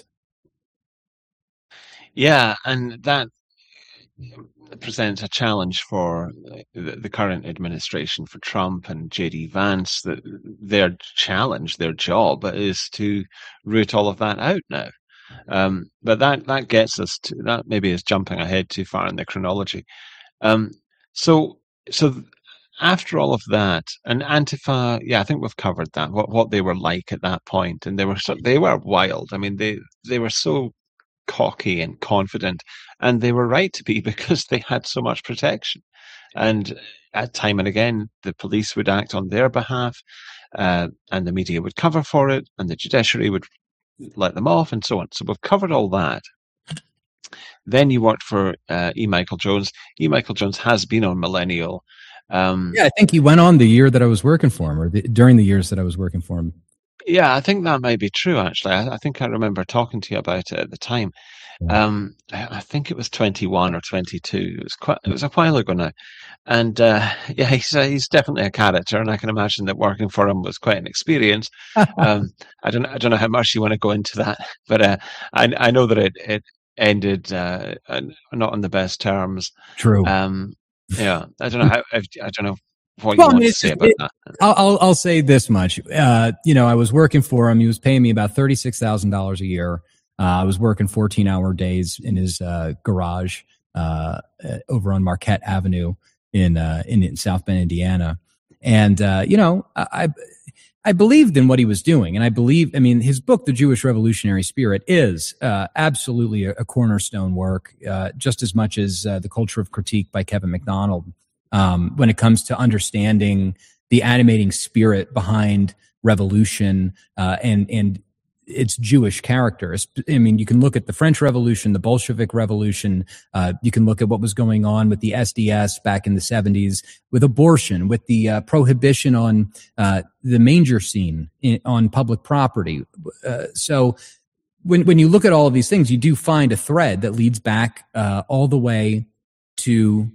[SPEAKER 3] Yeah, and that presents a challenge for the current administration, for Trump and J.D. Vance. That their challenge, their job, is to root all of that out now. But that gets us to that. Maybe is jumping ahead too far in the chronology. So after all of that, and Antifa, yeah, I think we've covered that. What they were like at that point, and they were wild. I mean, they were so cocky and confident, and they were right to be, because they had so much protection. And at time and again, the police would act on their behalf, and the media would cover for it, and the judiciary would let them off, and so on. So we've covered all that. Then you worked for E. Michael Jones. E. Michael Jones has been on Millennial.
[SPEAKER 4] Yeah, I think he went on the year that I was working for him, or during the years that I was working for him.
[SPEAKER 3] Yeah, I think that might be true, actually. I think I remember talking to you about it at the time. I think it was 21 or 22. It was a while ago now. And yeah, he's definitely a character, and I can imagine that working for him was quite an experience. I don't know how much you want to go into that, but I know that it ended not on the best terms.
[SPEAKER 4] True.
[SPEAKER 3] Yeah, I don't know what you want to say about that.
[SPEAKER 4] I'll say this much. I was working for him. He was paying me about $36,000 a year. I was working 14-hour days in his garage over on Marquette Avenue in South Bend, Indiana. And I believed in what he was doing, and his book, The Jewish Revolutionary Spirit, is absolutely a cornerstone work, just as much as The Culture of Critique by Kevin MacDonald. When it comes to understanding the animating spirit behind revolution and its Jewish character. I mean, you can look at the French Revolution, the Bolshevik Revolution. You can look at what was going on with the SDS back in the 70s, with abortion, with the prohibition on the manger scene on public property. So when you look at all of these things, you do find a thread that leads back all the way to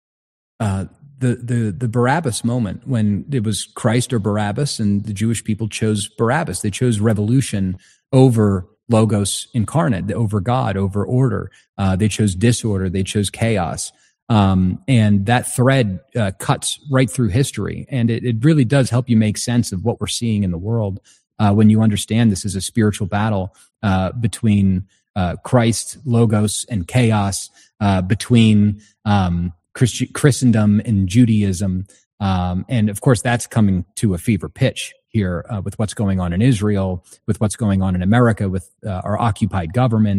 [SPEAKER 4] the Barabbas moment, when it was Christ or Barabbas, and the Jewish people chose Barabbas. They chose revolution over Logos incarnate, over God, over order. They chose disorder. They chose chaos. And that thread cuts right through history. And it really does help you make sense of what we're seeing in the world when you understand this is a spiritual battle between Christ, Logos, and chaos, between Christendom and Judaism. And of course, that's coming to a fever pitch here with what's going on in Israel, with what's going on in America, with our occupied government.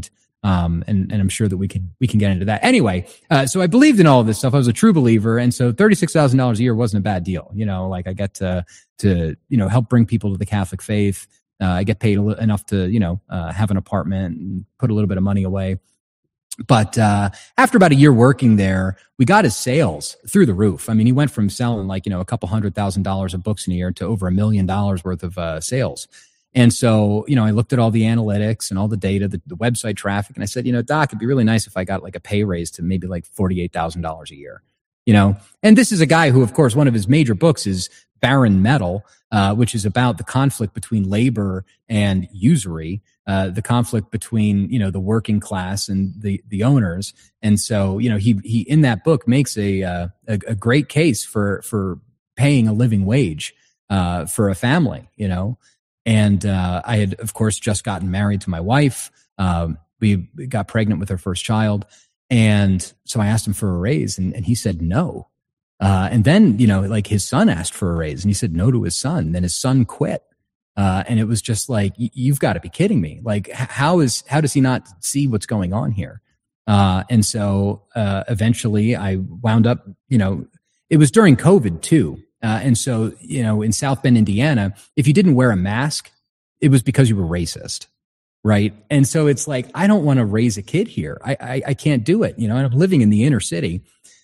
[SPEAKER 4] And I'm sure that we can get into that. Anyway, so I believed in all of this stuff. I was a true believer. And so $36,000 a year wasn't a bad deal. Like I get to help bring people to the Catholic faith. I get paid enough to, have an apartment and put a little bit of money away. But after about a year working there, we got his sales through the roof. I mean, he went from selling a couple $100,000 of books in a year to over $1 million worth of sales. And so, I looked at all the analytics and all the data, the website traffic, and I said, Doc, it'd be really nice if I got like a pay raise to maybe like $48,000 a year, And this is a guy who, of course, one of his major books is Barren Metal, which is about the conflict between labor and usury, the conflict between, the working class and the owners. And so, he in that book makes a great case for paying a living wage for a family, And I had, of course, just gotten married to my wife. We got pregnant with our first child. And so I asked him for a raise, and he said no. And then, his son asked for a raise, and he said no to his son. Then his son quit. And it was just like, you've got to be kidding me. Like, how does he not see what's going on here? And so eventually I wound up, it was during COVID too. And so, in South Bend, Indiana, if you didn't wear a mask, it was because you were racist, right? And so it's like, I don't want to raise a kid here. I can't do it, and I'm living in the inner city.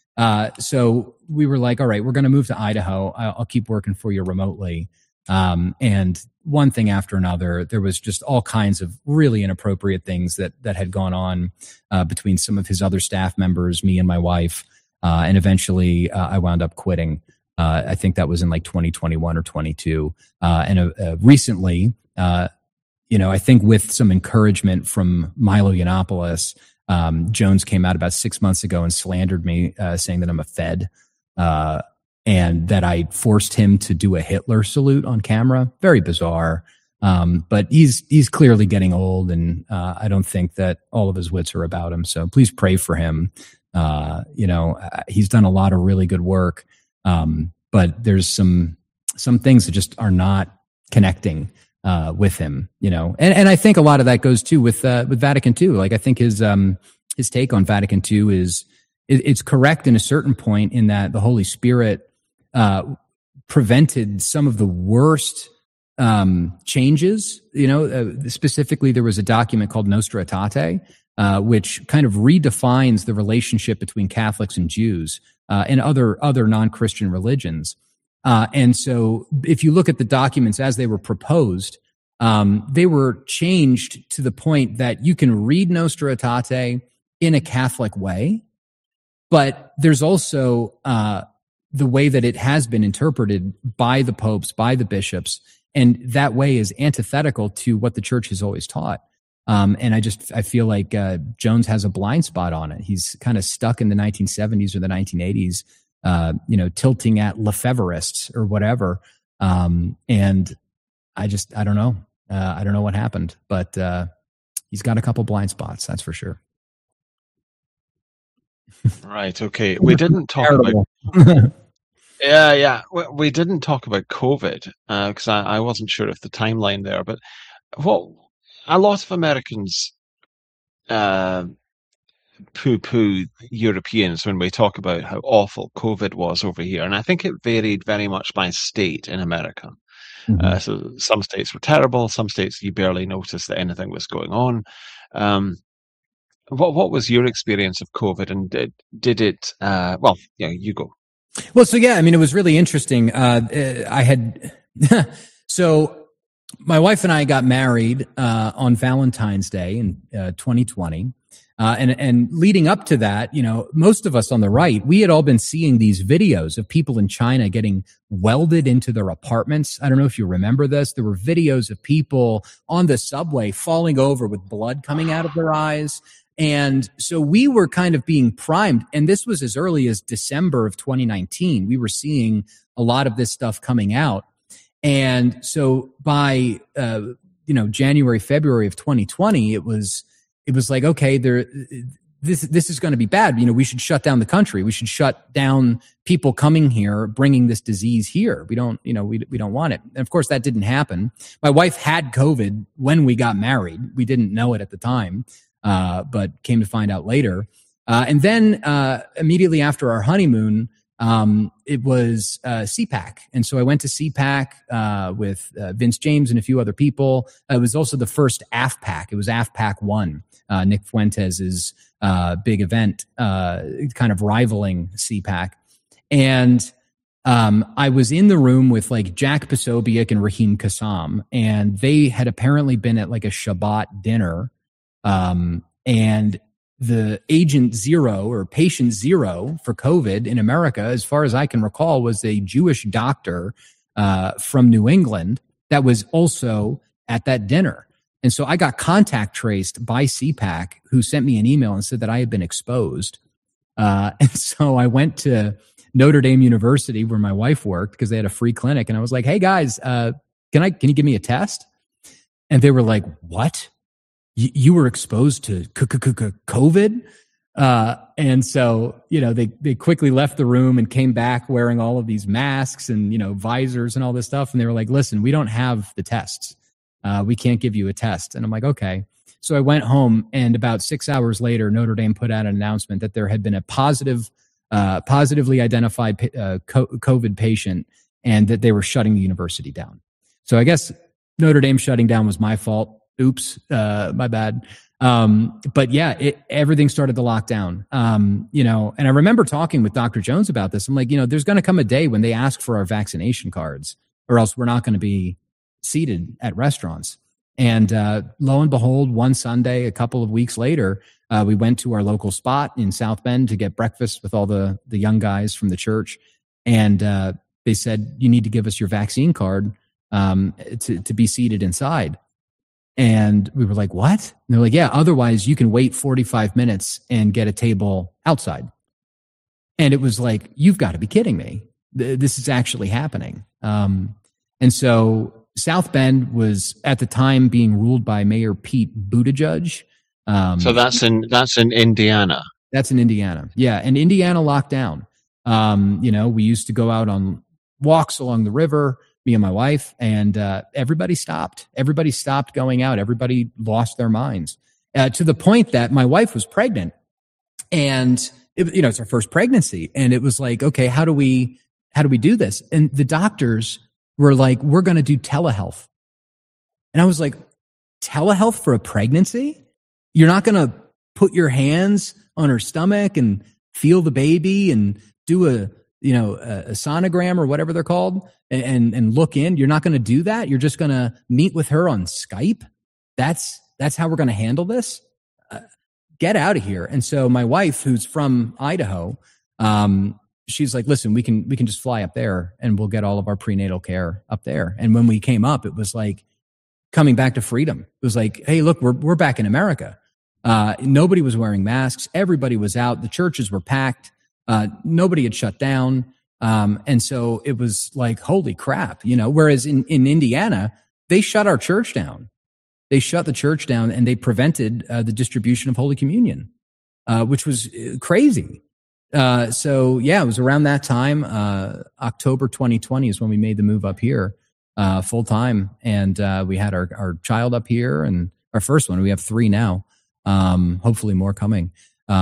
[SPEAKER 4] So we were like, all right, we're going to move to Idaho. I'll keep working for you remotely. And one thing after another, there was just all kinds of really inappropriate things that had gone on between some of his other staff members, me and my wife. And eventually I wound up quitting. I think that was in like 2021 or 22. And recently, I think with some encouragement from Milo Yiannopoulos, Jones came out about 6 months ago and slandered me, saying that I'm a Fed, and that I forced him to do a Hitler salute on camera. Very bizarre. But he's clearly getting old, and I don't think that all of his wits are about him. So please pray for him. He's done a lot of really good work. But there's some things that just are not connecting with him, and I think a lot of that goes too with Vatican II. Like, I think his take on Vatican II is it's correct in a certain point, in that the Holy Spirit prevented some of the worst changes. Specifically, there was a document called Nostra Aetate, which kind of redefines the relationship between Catholics and Jews and other non-Christian religions. And so if you look at the documents as they were proposed, they were changed to the point that you can read Nostra Aetate in a Catholic way, but there's also the way that it has been interpreted by the popes, by the bishops, and that way is antithetical to what the church has always taught. And I feel like Jones has a blind spot on it. He's kind of stuck in the 1970s or the 1980s, tilting at Lefebvreists or whatever. And I don't know. I don't know what happened, but he's got a couple blind spots, that's for sure.
[SPEAKER 3] Right. Okay. We didn't talk about. Yeah. We didn't talk about COVID because I wasn't sure of the timeline there. But a lot of Americans poo-poo Europeans when we talk about how awful COVID was over here, and I think it varied very much by state in America. Mm-hmm. So some states were terrible, some states you barely noticed that anything was going on. What was your experience of COVID, and did it? You go.
[SPEAKER 4] Well, so yeah, I mean, it was really interesting. I had so my wife and I got married on Valentine's Day in 2020. And leading up to that, most of us on the right, we had all been seeing these videos of people in China getting welded into their apartments. I don't know if you remember this. There were videos of people on the subway falling over with blood coming out of their eyes. And so we were kind of being primed. And this was as early as December of 2019. We were seeing a lot of this stuff coming out. And so by, January, February of 2020, it was like, okay, this is going to be bad. We should shut down the country. We should shut down people coming here, bringing this disease here. We don't want it. And of course, that didn't happen. My wife had COVID when we got married. We didn't know it at the time. but came to find out later. And then immediately after our honeymoon, it was CPAC. And so I went to CPAC with Vince James and a few other people. It was also the first AFPAC. It was AFPAC 1, Nick Fuentes' big event, kind of rivaling CPAC. And I was in the room with like Jack Posobiec and Raheem Kassam, and they had apparently been at like a Shabbat dinner. And the agent zero or patient zero for COVID in America, as far as I can recall, was a Jewish doctor from New England that was also at that dinner. And so I got contact traced by CPAC, who sent me an email and said that I had been exposed. And so I went to Notre Dame University, where my wife worked, because they had a free clinic. And I was like, hey guys, can you give me a test? And they were like, what? You were exposed to COVID? And so, they quickly left the room and came back wearing all of these masks and, visors and all this stuff. And they were like, listen, we don't have the tests. We can't give you a test. And I'm like, okay. So I went home, and about 6 hours later, Notre Dame put out an announcement that there had been a positively identified COVID patient, and that they were shutting the university down. So I guess Notre Dame shutting down was my fault. Oops, my bad. But yeah, everything started to lock down. And I remember talking with Dr. Jones about this. I'm like, there's going to come a day when they ask for our vaccination cards, or else we're not going to be seated at restaurants. And lo and behold, one Sunday, a couple of weeks later, we went to our local spot in South Bend to get breakfast with all the young guys from the church. And they said, you need to give us your vaccine card to be seated inside. And we were like, what? And they're like, yeah, otherwise you can wait 45 minutes and get a table outside. And it was like, you've got to be kidding me. This is actually happening. And so South Bend was at the time being ruled by Mayor Pete Buttigieg.
[SPEAKER 3] So that's in Indiana.
[SPEAKER 4] That's in Indiana. Yeah. And Indiana locked down. We used to go out on walks along the river, me and my wife, and everybody stopped. Everybody stopped going out. Everybody lost their minds to the point that my wife was pregnant, and it's her first pregnancy. And it was like, okay, how do we do this? And the doctors were like, we're going to do telehealth. And I was like, telehealth for a pregnancy? You're not going to put your hands on her stomach and feel the baby and do a sonogram or whatever they're called and look in. You're not going to do that. You're just going to meet with her on Skype. That's how we're going to handle this. Get out of here. And so my wife, who's from Idaho, she's like, listen, we can just fly up there and we'll get all of our prenatal care up there. And when we came up, it was like coming back to freedom. It was like, hey, look, we're back in America. Nobody was wearing masks. Everybody was out. The churches were packed. Nobody had shut down. And so it was like, holy crap, whereas in Indiana, they shut our church down. They shut the church down and they prevented the distribution of Holy Communion, which was crazy. So yeah, it was around that time, October 2020 is when we made the move up here, full time. And, we had our child up here, and our first one. We have 3 now. Hopefully more coming.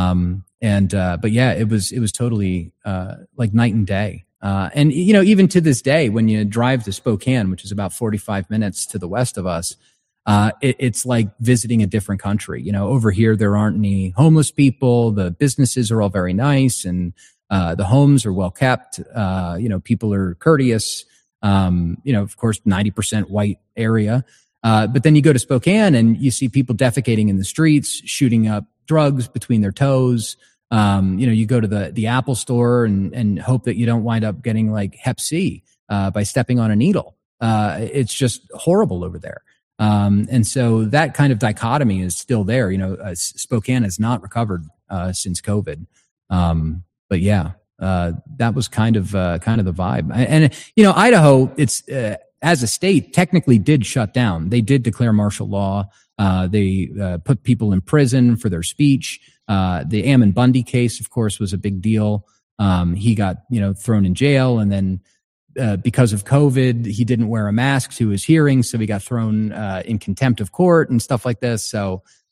[SPEAKER 4] But yeah, it was totally, like night and day. And even to this day, when you drive to Spokane, which is about 45 minutes to the west of us, it's like visiting a different country. Over here, there aren't any homeless people. The businesses are all very nice, and the homes are well kept. People are courteous. Of course, 90% white area. But then you go to Spokane and you see people defecating in the streets, shooting up drugs between their toes. You go to the Apple store and hope that you don't wind up getting like Hep C by stepping on a needle. It's just horrible over there. And so that kind of dichotomy is still there. Spokane has not recovered since COVID. But yeah, that was kind of the vibe. And Idaho, it's as a state, technically did shut down. They did declare martial law. They put people in prison for their speech. The Ammon Bundy case, of course, was a big deal. He got thrown in jail, and then because of COVID, he didn't wear a mask to his hearing, so he got thrown in contempt of court and stuff like this. So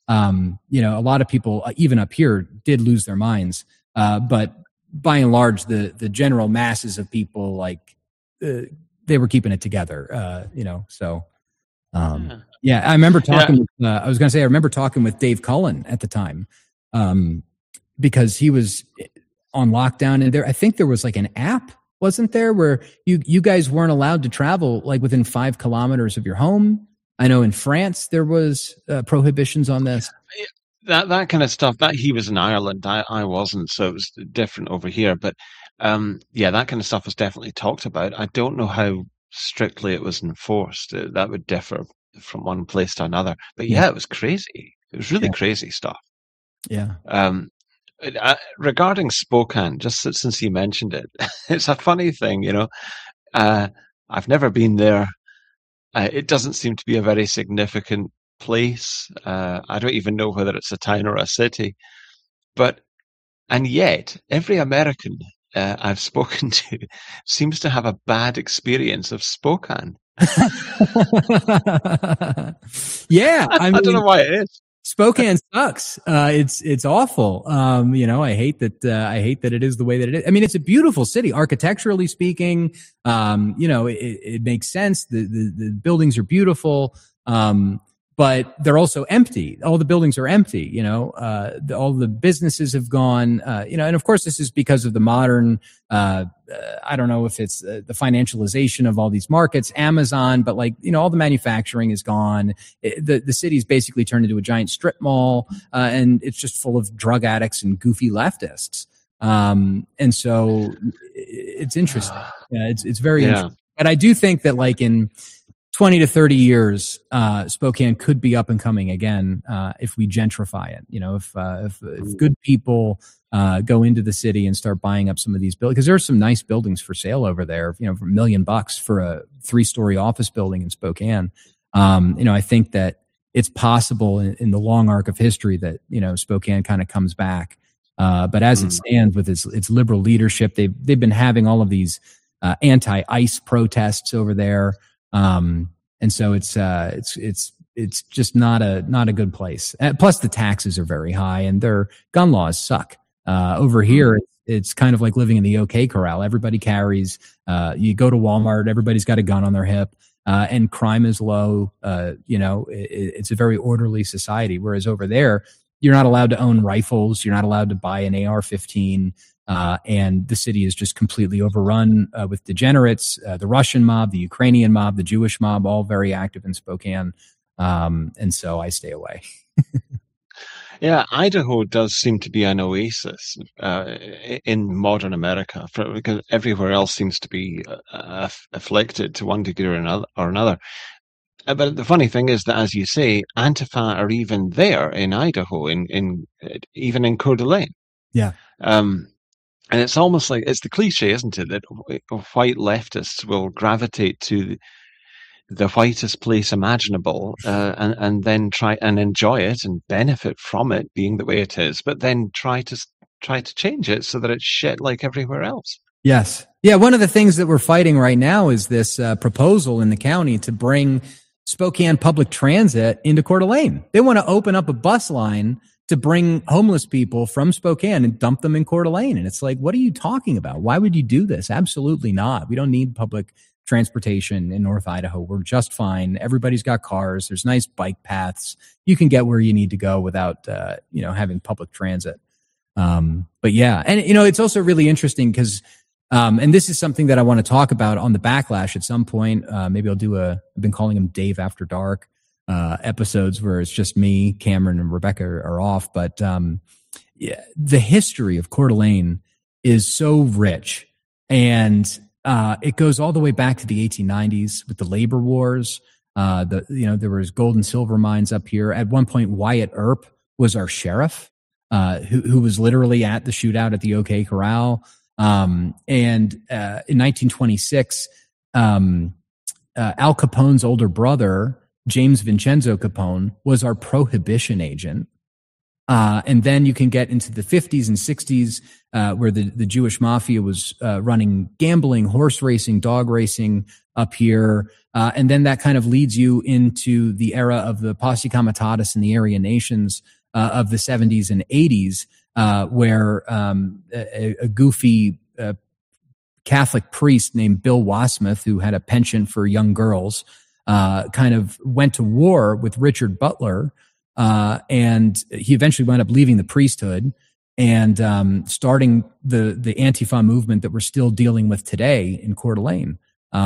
[SPEAKER 4] A lot of people, even up here, did lose their minds. But by and large, the general masses of people, they were keeping it together, so. I remember talking I remember talking with Dave Cullen at the time, because he was on lockdown, and I think there was like an app, wasn't there, where you guys weren't allowed to travel like within 5 kilometers of your home. I know in France there was prohibitions on this.
[SPEAKER 3] That kind of stuff. That he was in Ireland, I wasn't, so it was different over here. But that kind of stuff was definitely talked about. I don't know how strictly it was enforced. That would differ from one place to another. But it was crazy. It was really crazy stuff.
[SPEAKER 4] Yeah.
[SPEAKER 3] Regarding Spokane, just since you mentioned it, it's a funny thing, I've never been there. It doesn't seem to be a very significant place. I don't even know whether it's a town or a city. And yet, every American I've spoken to seems to have a bad experience of Spokane.
[SPEAKER 4] Yeah,
[SPEAKER 3] I don't know why it is.
[SPEAKER 4] Spokane sucks. It's awful. I hate that it is the way that it is. I mean, it's a beautiful city, architecturally speaking. It makes sense. The buildings are beautiful. But they're also empty. All the buildings are empty, all the businesses have gone, and of course this is because of the modern, I don't know if it's the financialization of all these markets, Amazon, but all the manufacturing is gone. The city's basically turned into a giant strip mall, and it's just full of drug addicts and goofy leftists. And so it's interesting. It's very interesting. But I do think that in 20 to 30 years, Spokane could be up and coming again if we gentrify it. If good people go into the city and start buying up some of these buildings, because there are some nice buildings for sale over there. For $1 million for a 3-story office building in Spokane. I think that it's possible in the long arc of history that Spokane kind of comes back. But as it stands with its liberal leadership, they've been having all of these anti-ICE protests over there. And so it's just not a good place. Plus the taxes are very high and their gun laws suck. Over here, it's kind of like living in the OK Corral. Everybody carries, you go to Walmart, everybody's got a gun on their hip, and crime is low. It's a very orderly society. Whereas over there, you're not allowed to own rifles. You're not allowed to buy an AR-15. And the city is just completely overrun with degenerates, the Russian mob, the Ukrainian mob, the Jewish mob, all very active in Spokane. And so I stay away.
[SPEAKER 3] Yeah, Idaho does seem to be an oasis in modern America, because everywhere else seems to be afflicted to one degree or another. But the funny thing is that, as you say, Antifa are even there in Idaho, even in Coeur d'Alene.
[SPEAKER 4] Yeah.
[SPEAKER 3] And it's almost like, it's the cliche, isn't it, that white leftists will gravitate to the whitest place imaginable, and then try and enjoy it and benefit from it being the way it is, but then try to change it so that it's shit like everywhere else.
[SPEAKER 4] Yes. Yeah. One of the things that we're fighting right now is this proposal in the county to bring Spokane public transit into Coeur d'Alene. They want to open up a bus line to bring homeless people from Spokane and dump them in Coeur d'Alene. And it's like, what are you talking about? Why would you do this? Absolutely not. We don't need public transportation in North Idaho. We're just fine. Everybody's got cars. There's nice bike paths. You can get where you need to go without, having public transit. But yeah, and it's also really interesting because, and this is something that I want to talk about on the Backlash at some point. Maybe I'll do I've been calling them Dave After Dark episodes where it's just me, Cameron, and Rebecca are off. But the history of Coeur d'Alene is so rich, and it goes all the way back to the 1890s with the labor wars. There was gold and silver mines up here. At one point, Wyatt Earp was our sheriff, who was literally at the shootout at the OK Corral. And in 1926, Al Capone's older brother, James Vincenzo Capone, was our prohibition agent. And then you can get into the 50s and 60s, where the Jewish mafia was running gambling, horse racing, dog racing up here. And then that kind of leads you into the era of the Posse Comitatus and the Aryan nations of the 70s and 80s, where a goofy Catholic priest named Bill Wasmuth, who had a penchant for young girls, kind of went to war with Richard Butler. And he eventually wound up leaving the priesthood and starting the Antifa movement that we're still dealing with today in Coeur d'Alene.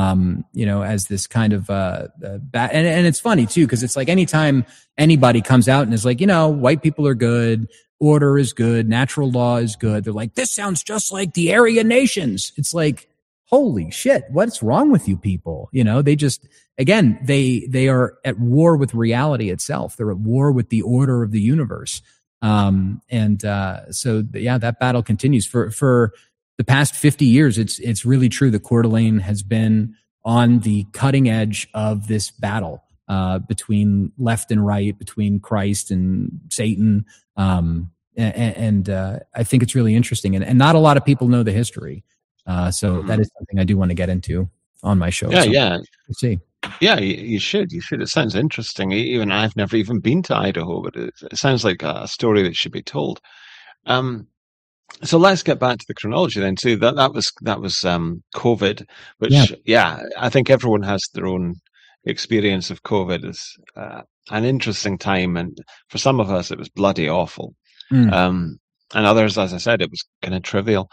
[SPEAKER 4] As this kind of and it's funny too, because it's like anytime anybody comes out and is like, white people are good, order is good, natural law is good, they're like, this sounds just like the Aryan nations. It's like, holy shit, what's wrong with you people? They just, again, they are at war with reality itself. They're at war with the order of the universe. So that battle continues for the past 50 years. It's really true that Coeur d'Alene has been on the cutting edge of this battle, between left and right, between Christ and Satan. I think it's really interesting, and not a lot of people know the history. So that is something I do want to get into on my show.
[SPEAKER 3] Yeah.
[SPEAKER 4] We'll see.
[SPEAKER 3] Yeah, you should. It sounds interesting. Even I've never even been to Idaho, but it sounds like a story that should be told. So let's get back to the chronology then too. That was COVID, which I think everyone has their own experience of COVID. It's an interesting time, and for some of us it was bloody awful. And others, as I said, it was kind of trivial.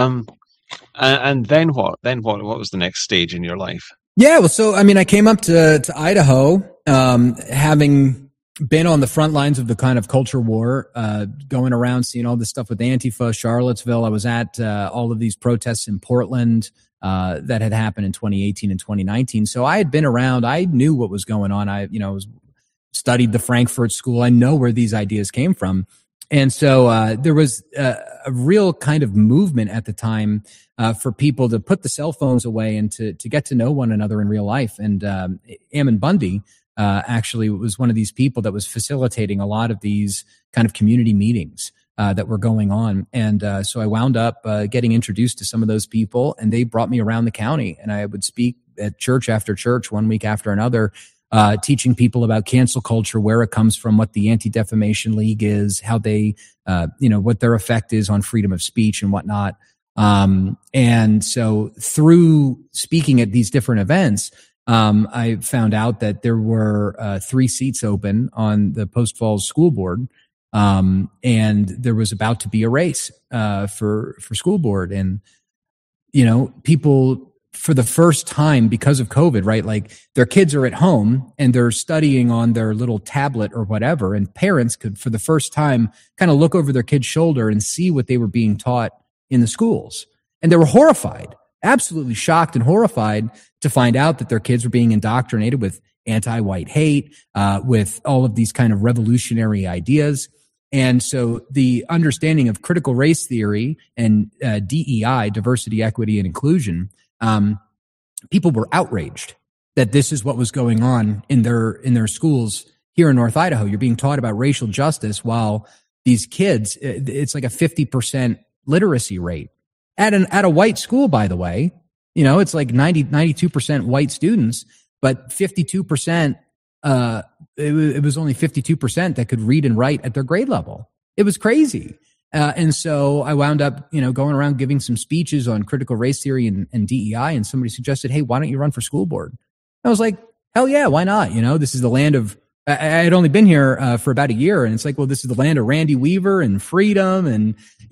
[SPEAKER 3] And then what? What was the next stage in your life?
[SPEAKER 4] Yeah, well, so I came up to Idaho, having been on the front lines of the kind of culture war, going around seeing all this stuff with Antifa, Charlottesville. I was at all of these protests in Portland that had happened in 2018 and 2019. So I had been around. I knew what was going on. I studied the Frankfurt School. I know where these ideas came from. And so there was a real kind of movement at the time for people to put the cell phones away and to get to know one another in real life. And Ammon Bundy actually was one of these people that was facilitating a lot of these kind of community meetings that were going on. And so I wound up getting introduced to some of those people, and they brought me around the county. And I would speak at church after church, one week after another, teaching people about cancel culture, where it comes from, what the Anti-Defamation League is, how they, what their effect is on freedom of speech and whatnot. And so through speaking at these different events, I found out that there were 3 seats open on the Post Falls School Board, and there was about to be a race for school board. And people, for the first time because of COVID, right? Like their kids are at home and they're studying on their little tablet or whatever. And parents could, for the first time, kind of look over their kid's shoulder and see what they were being taught in the schools. And they were horrified, absolutely shocked and horrified to find out that their kids were being indoctrinated with anti-white hate, with all of these kind of revolutionary ideas. And so the understanding of critical race theory and DEI, diversity, equity, and inclusion, people were outraged that this is what was going on in their schools here in North Idaho. You're being taught about racial justice while these kids, it's like a 50% literacy rate at a white school, by the way. It's like 92% white students, but 52%, it was only 52% that could read and write at their grade level. It was crazy. And so I wound up, going around giving some speeches on critical race theory and DEI, and somebody suggested, hey, why don't you run for school board? I was like, hell yeah, why not? This is the land of, I had only been here for about a year, and it's like, well, this is the land of Randy Weaver and freedom. And,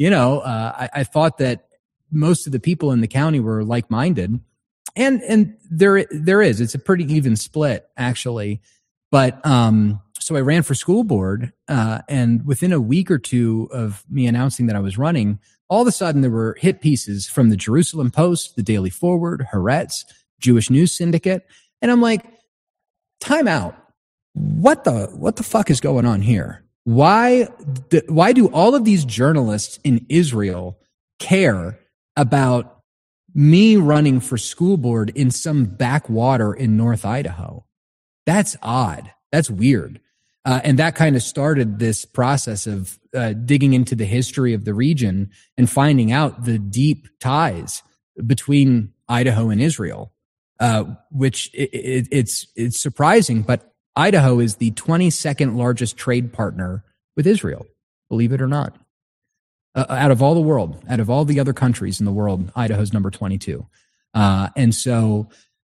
[SPEAKER 4] I thought that most of the people in the county were like-minded, and there is, it's a pretty even split actually. But, so I ran for school board, and within a week or two of me announcing that I was running, all of a sudden there were hit pieces from the Jerusalem Post, the Daily Forward, Haaretz, Jewish News Syndicate. And I'm like, time out. What the fuck is going on here? Why do all of these journalists in Israel care about me running for school board in some backwater in North Idaho? That's odd. That's weird. And that kind of started this process of digging into the history of the region and finding out the deep ties between Idaho and Israel, which it's surprising, but Idaho is the 22nd largest trade partner with Israel, believe it or not. Out of all the world, out of all the other countries in the world, Idaho's number 22. And so,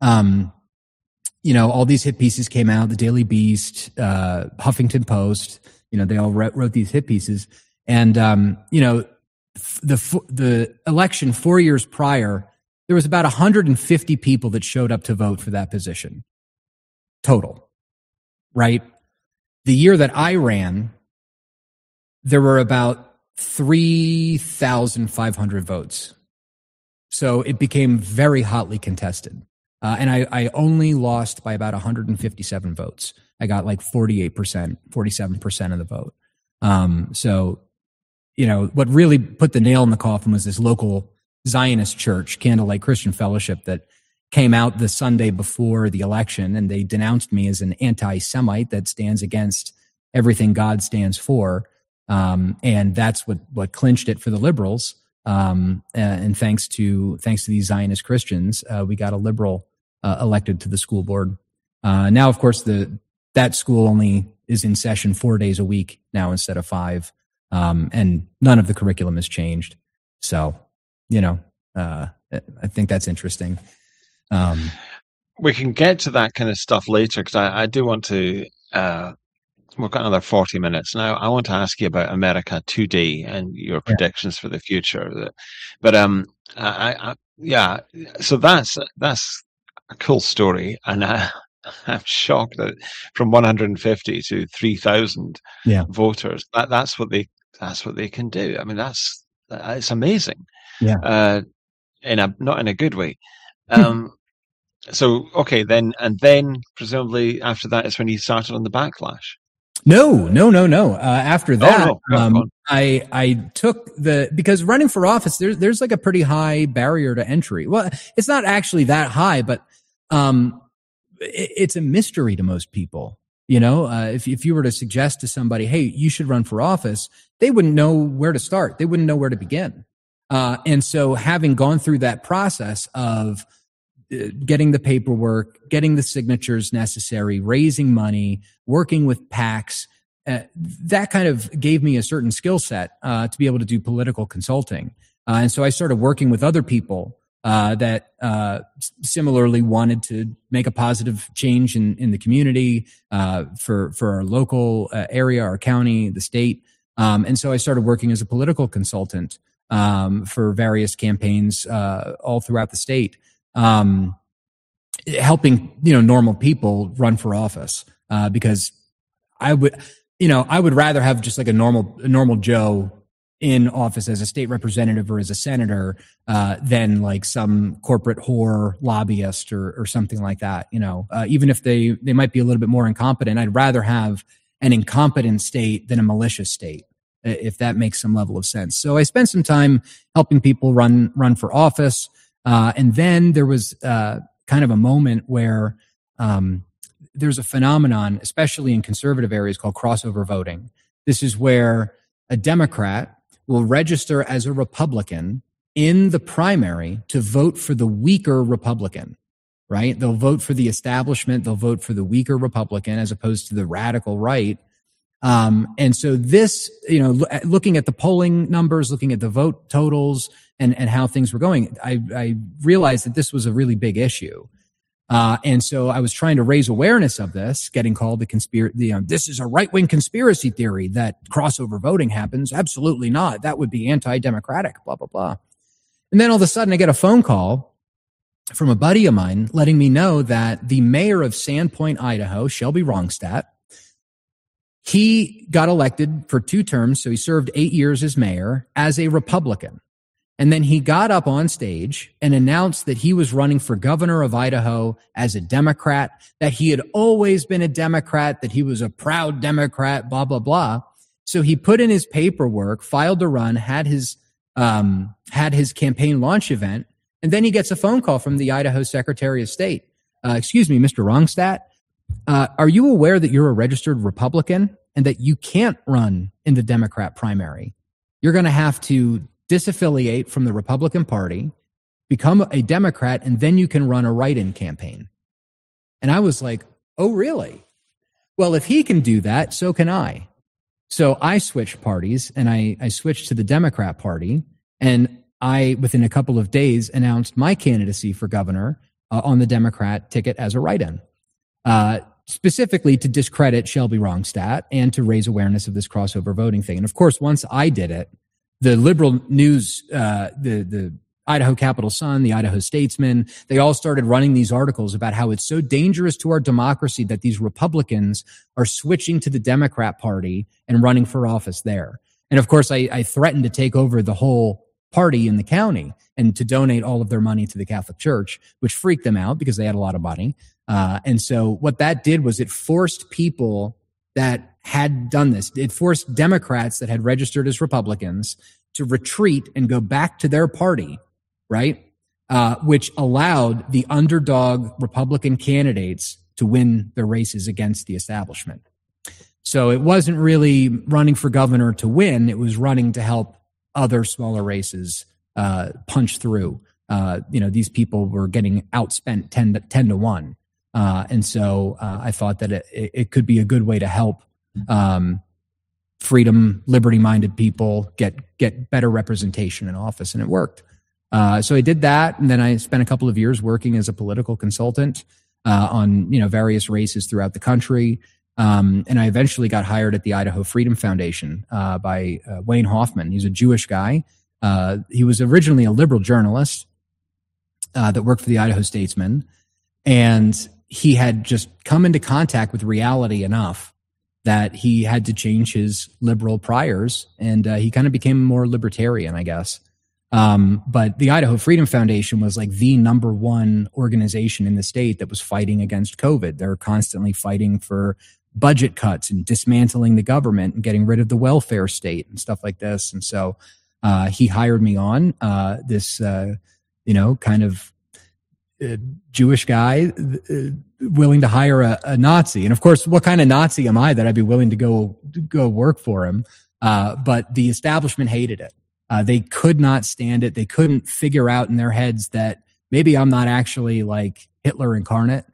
[SPEAKER 4] all these hit pieces came out, the Daily Beast, Huffington Post, they all wrote these hit pieces. And, the election 4 years prior, there was about 150 people that showed up to vote for that position. Total. Right? The year that I ran, there were about 3,500 votes. So it became very hotly contested. And I only lost by about 157 votes. I got like 48%, 47% of the vote. So, what really put the nail in the coffin was this local Zionist church, Candlelight Christian Fellowship, that came out the Sunday before the election, and they denounced me as an anti-Semite that stands against everything God stands for. And that's what clinched it for the liberals. And thanks to these Zionist Christians, we got a liberal elected to the school board. Now, of course, that school only is in session 4 days a week now instead of 5. And none of the curriculum has changed. So, I think that's interesting.
[SPEAKER 3] We can get to that kind of stuff later, because I do want to, we've got another 40 minutes now. I want to ask you about America today and your predictions for the future. But, so that's a cool story. And I'm shocked that from 150 to 3,000 voters, that's what they can do. I mean, it's amazing. Yeah. Not in a good way. So, okay, then presumably after that is when you started on the backlash.
[SPEAKER 4] No. After that, I took because running for office, there's like a pretty high barrier to entry. Well, it's not actually that high, but, it's a mystery to most people. If you were to suggest to somebody, hey, you should run for office, they wouldn't know where to start. They wouldn't know where to begin. And so having gone through that process of getting the paperwork, getting the signatures necessary, raising money, working with PACs, that kind of gave me a certain skill set to be able to do political consulting. And so I started working with other people that similarly wanted to make a positive change in the community for our local area, our county, the state. And so I started working as a political consultant for various campaigns all throughout the state, helping normal people run for office because I would rather have just like a normal Joe in office as a state representative or as a senator than like some corporate whore lobbyist or something like that. Even if they might be a little bit more incompetent, I'd rather have an incompetent state than a malicious state, if that makes some level of sense. So I spent some time helping people run for office. And then there was kind of a moment where there's a phenomenon, especially in conservative areas, called crossover voting. This is where a Democrat will register as a Republican in the primary to vote for the weaker Republican, right? They'll vote for the establishment. They'll vote for the weaker Republican as opposed to the radical right. And so this, looking at the polling numbers, looking at the vote totals and how things were going, I realized that this was a really big issue. And so I was trying to raise awareness of this, getting called this is a right-wing conspiracy theory that crossover voting happens. Absolutely not. That would be anti-democratic, blah, blah, blah. And then all of a sudden I get a phone call from a buddy of mine letting me know that the mayor of Sandpoint, Idaho, Shelby Rongstadt, he got elected for 2 terms. So he served 8 years as mayor as a Republican. And then he got up on stage and announced that he was running for governor of Idaho as a Democrat, that he had always been a Democrat, that he was a proud Democrat, blah, blah, blah. So he put in his paperwork, filed to run, had his campaign launch event, and then he gets a phone call from the Idaho Secretary of State. Excuse me, Mr. Rongstadt, are you aware that you're a registered Republican and that you can't run in the Democrat primary? You're going to have to disaffiliate from the Republican Party, become a Democrat, and then you can run a write-in campaign. And I was like, oh, really? Well, if he can do that, so can I. So I switched parties, and I switched to the Democrat Party, and I, within a couple of days, announced my candidacy for governor on the Democrat ticket as a write-in, specifically to discredit Shelby Rongstadt and to raise awareness of this crossover voting thing. And of course, once I did it, the liberal news, the Idaho Capital Sun, the Idaho Statesman, they all started running these articles about how it's so dangerous to our democracy that these Republicans are switching to the Democrat Party and running for office there. And of course, I threatened to take over the whole party in the county and to donate all of their money to the Catholic Church, which freaked them out because they had a lot of money. And so what that did was it forced people that had done this. It forced Democrats that had registered as Republicans to retreat and go back to their party, right? Which allowed the underdog Republican candidates to win their races against the establishment. So it wasn't really running for governor to win. It was running to help other smaller races punch through. These people were getting outspent 10 to 1. And so I thought that it could be a good way to help freedom, liberty-minded people get better representation in office, and it worked. So I did that, and then I spent a couple of years working as a political consultant on various races throughout the country. And I eventually got hired at the Idaho Freedom Foundation by Wayne Hoffman. He's a Jewish guy. He was originally a liberal journalist that worked for the Idaho Statesman, and he had just come into contact with reality enough that he had to change his liberal priors, and he kind of became more libertarian, I guess. But the Idaho Freedom Foundation was like the number one organization in the state that was fighting against COVID. They're constantly fighting for budget cuts and dismantling the government and getting rid of the welfare state and stuff like this. And so he hired me on, this kind of Jewish guy willing to hire a Nazi. And of course, what kind of Nazi am I that I'd be willing to go work for him? But the establishment hated it. They could not stand it. They couldn't figure out in their heads that maybe I'm not actually like Hitler incarnate.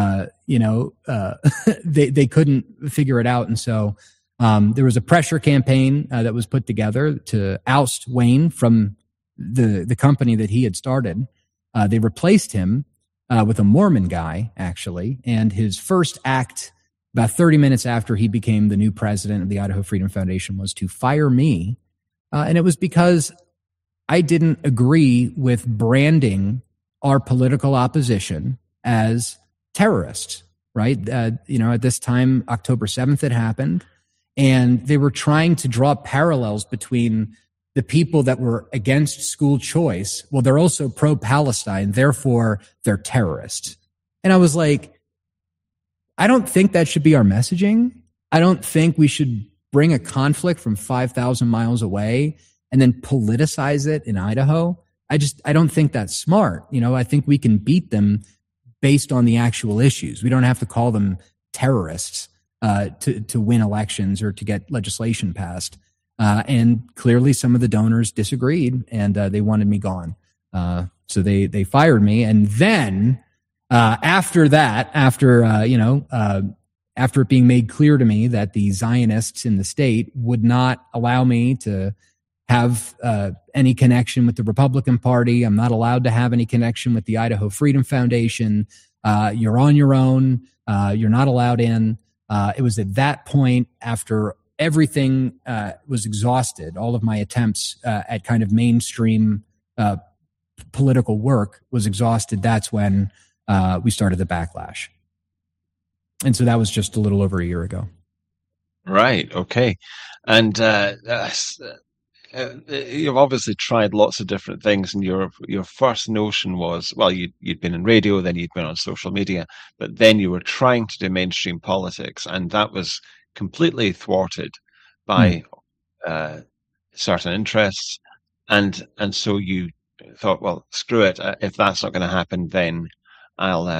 [SPEAKER 4] They couldn't figure it out. And so there was a pressure campaign that was put together to oust Wayne from the company that he had started. They replaced him with a Mormon guy, actually. And his first act, about 30 minutes after he became the new president of the Idaho Freedom Foundation, was to fire me. And it was because I didn't agree with branding our political opposition as terrorists, right? At this time, October 7th had happened, and they were trying to draw parallels between the people that were against school choice. Well, they're also pro-Palestine, therefore they're terrorists. And I was like, I don't think that should be our messaging. I don't think we should bring a conflict from 5,000 miles away and then politicize it in Idaho. I don't think that's smart. I think we can beat them based on the actual issues. We don't have to call them terrorists to win elections or to get legislation passed. And clearly some of the donors disagreed, and they wanted me gone. So they fired me. And then after that, after it being made clear to me that the Zionists in the state would not allow me to have any connection with the Republican Party, I'm not allowed to have any connection with the Idaho Freedom Foundation. You're on your own. You're not allowed in. It was at that point, after everything was exhausted, all of my attempts at kind of mainstream political work was exhausted. That's when we started the backlash. And so that was just a little over a year ago.
[SPEAKER 3] Right. Okay. And you've obviously tried lots of different things, and your first notion was, well, you'd been in radio, then you'd been on social media, but then you were trying to do mainstream politics, and that was completely thwarted by certain interests, and so you thought, well, screw it. If that's not going to happen, then I'll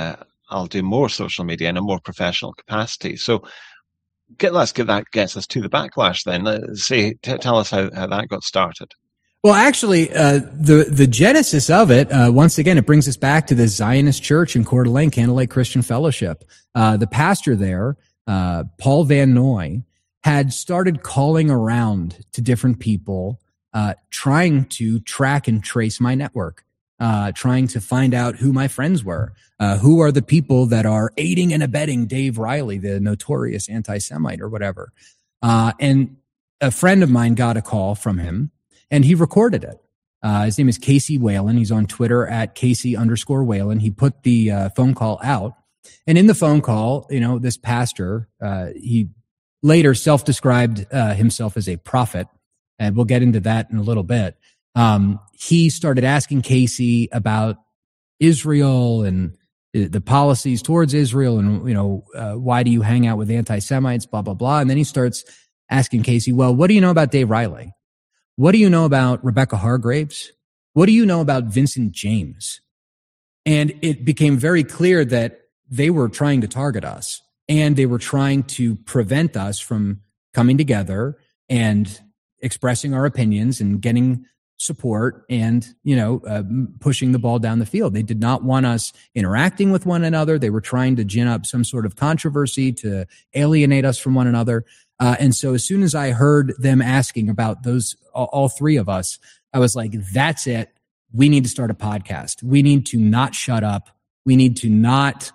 [SPEAKER 3] I'll do more social media in a more professional capacity. So let's get that gets us to the backlash then. Let's see, tell us how that got started.
[SPEAKER 4] Well, actually, the genesis of it, once again, it brings us back to the Zionist Church in Coeur d'Alene, Candlelight Christian Fellowship. The pastor there, Paul Van Noy, had started calling around to different people, trying to track and trace my network, trying to find out who my friends were, who are the people that are aiding and abetting Dave Riley, the notorious anti-Semite or whatever. And a friend of mine got a call from him, and he recorded it. His name is Casey Whalen. He's on Twitter at Casey_Whalen. He put the phone call out. And in the phone call, this pastor, he later self-described himself as a prophet. And we'll get into that in a little bit. He started asking Casey about Israel and the policies towards Israel and, why do you hang out with anti-Semites, blah, blah, blah. And then he starts asking Casey, well, what do you know about Dave Riley? What do you know about Rebecca Hargraves? What do you know about Vincent James? And it became very clear that they were trying to target us, and they were trying to prevent us from coming together and expressing our opinions and getting support and, pushing the ball down the field. They did not want us interacting with one another. They were trying to gin up some sort of controversy to alienate us from one another. And so as soon as I heard them asking about those, all three of us, I was like, that's it. We need to start a podcast. We need to not shut up. We need to not,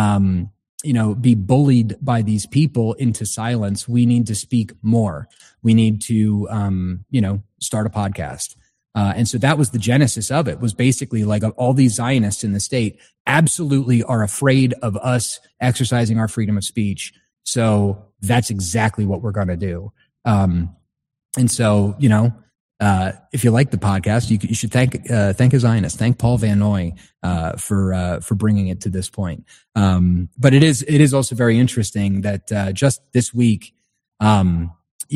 [SPEAKER 4] be bullied by these people into silence. We need to speak more. We need to, start a podcast. And so that was the genesis of it, was basically like all these Zionists in the state absolutely are afraid of us exercising our freedom of speech. So that's exactly what we're going to do. And so, if you like the podcast, you should thank a Zionist, thank Paul Van Noy, for bringing it to this point. But it is also very interesting that, just this week, I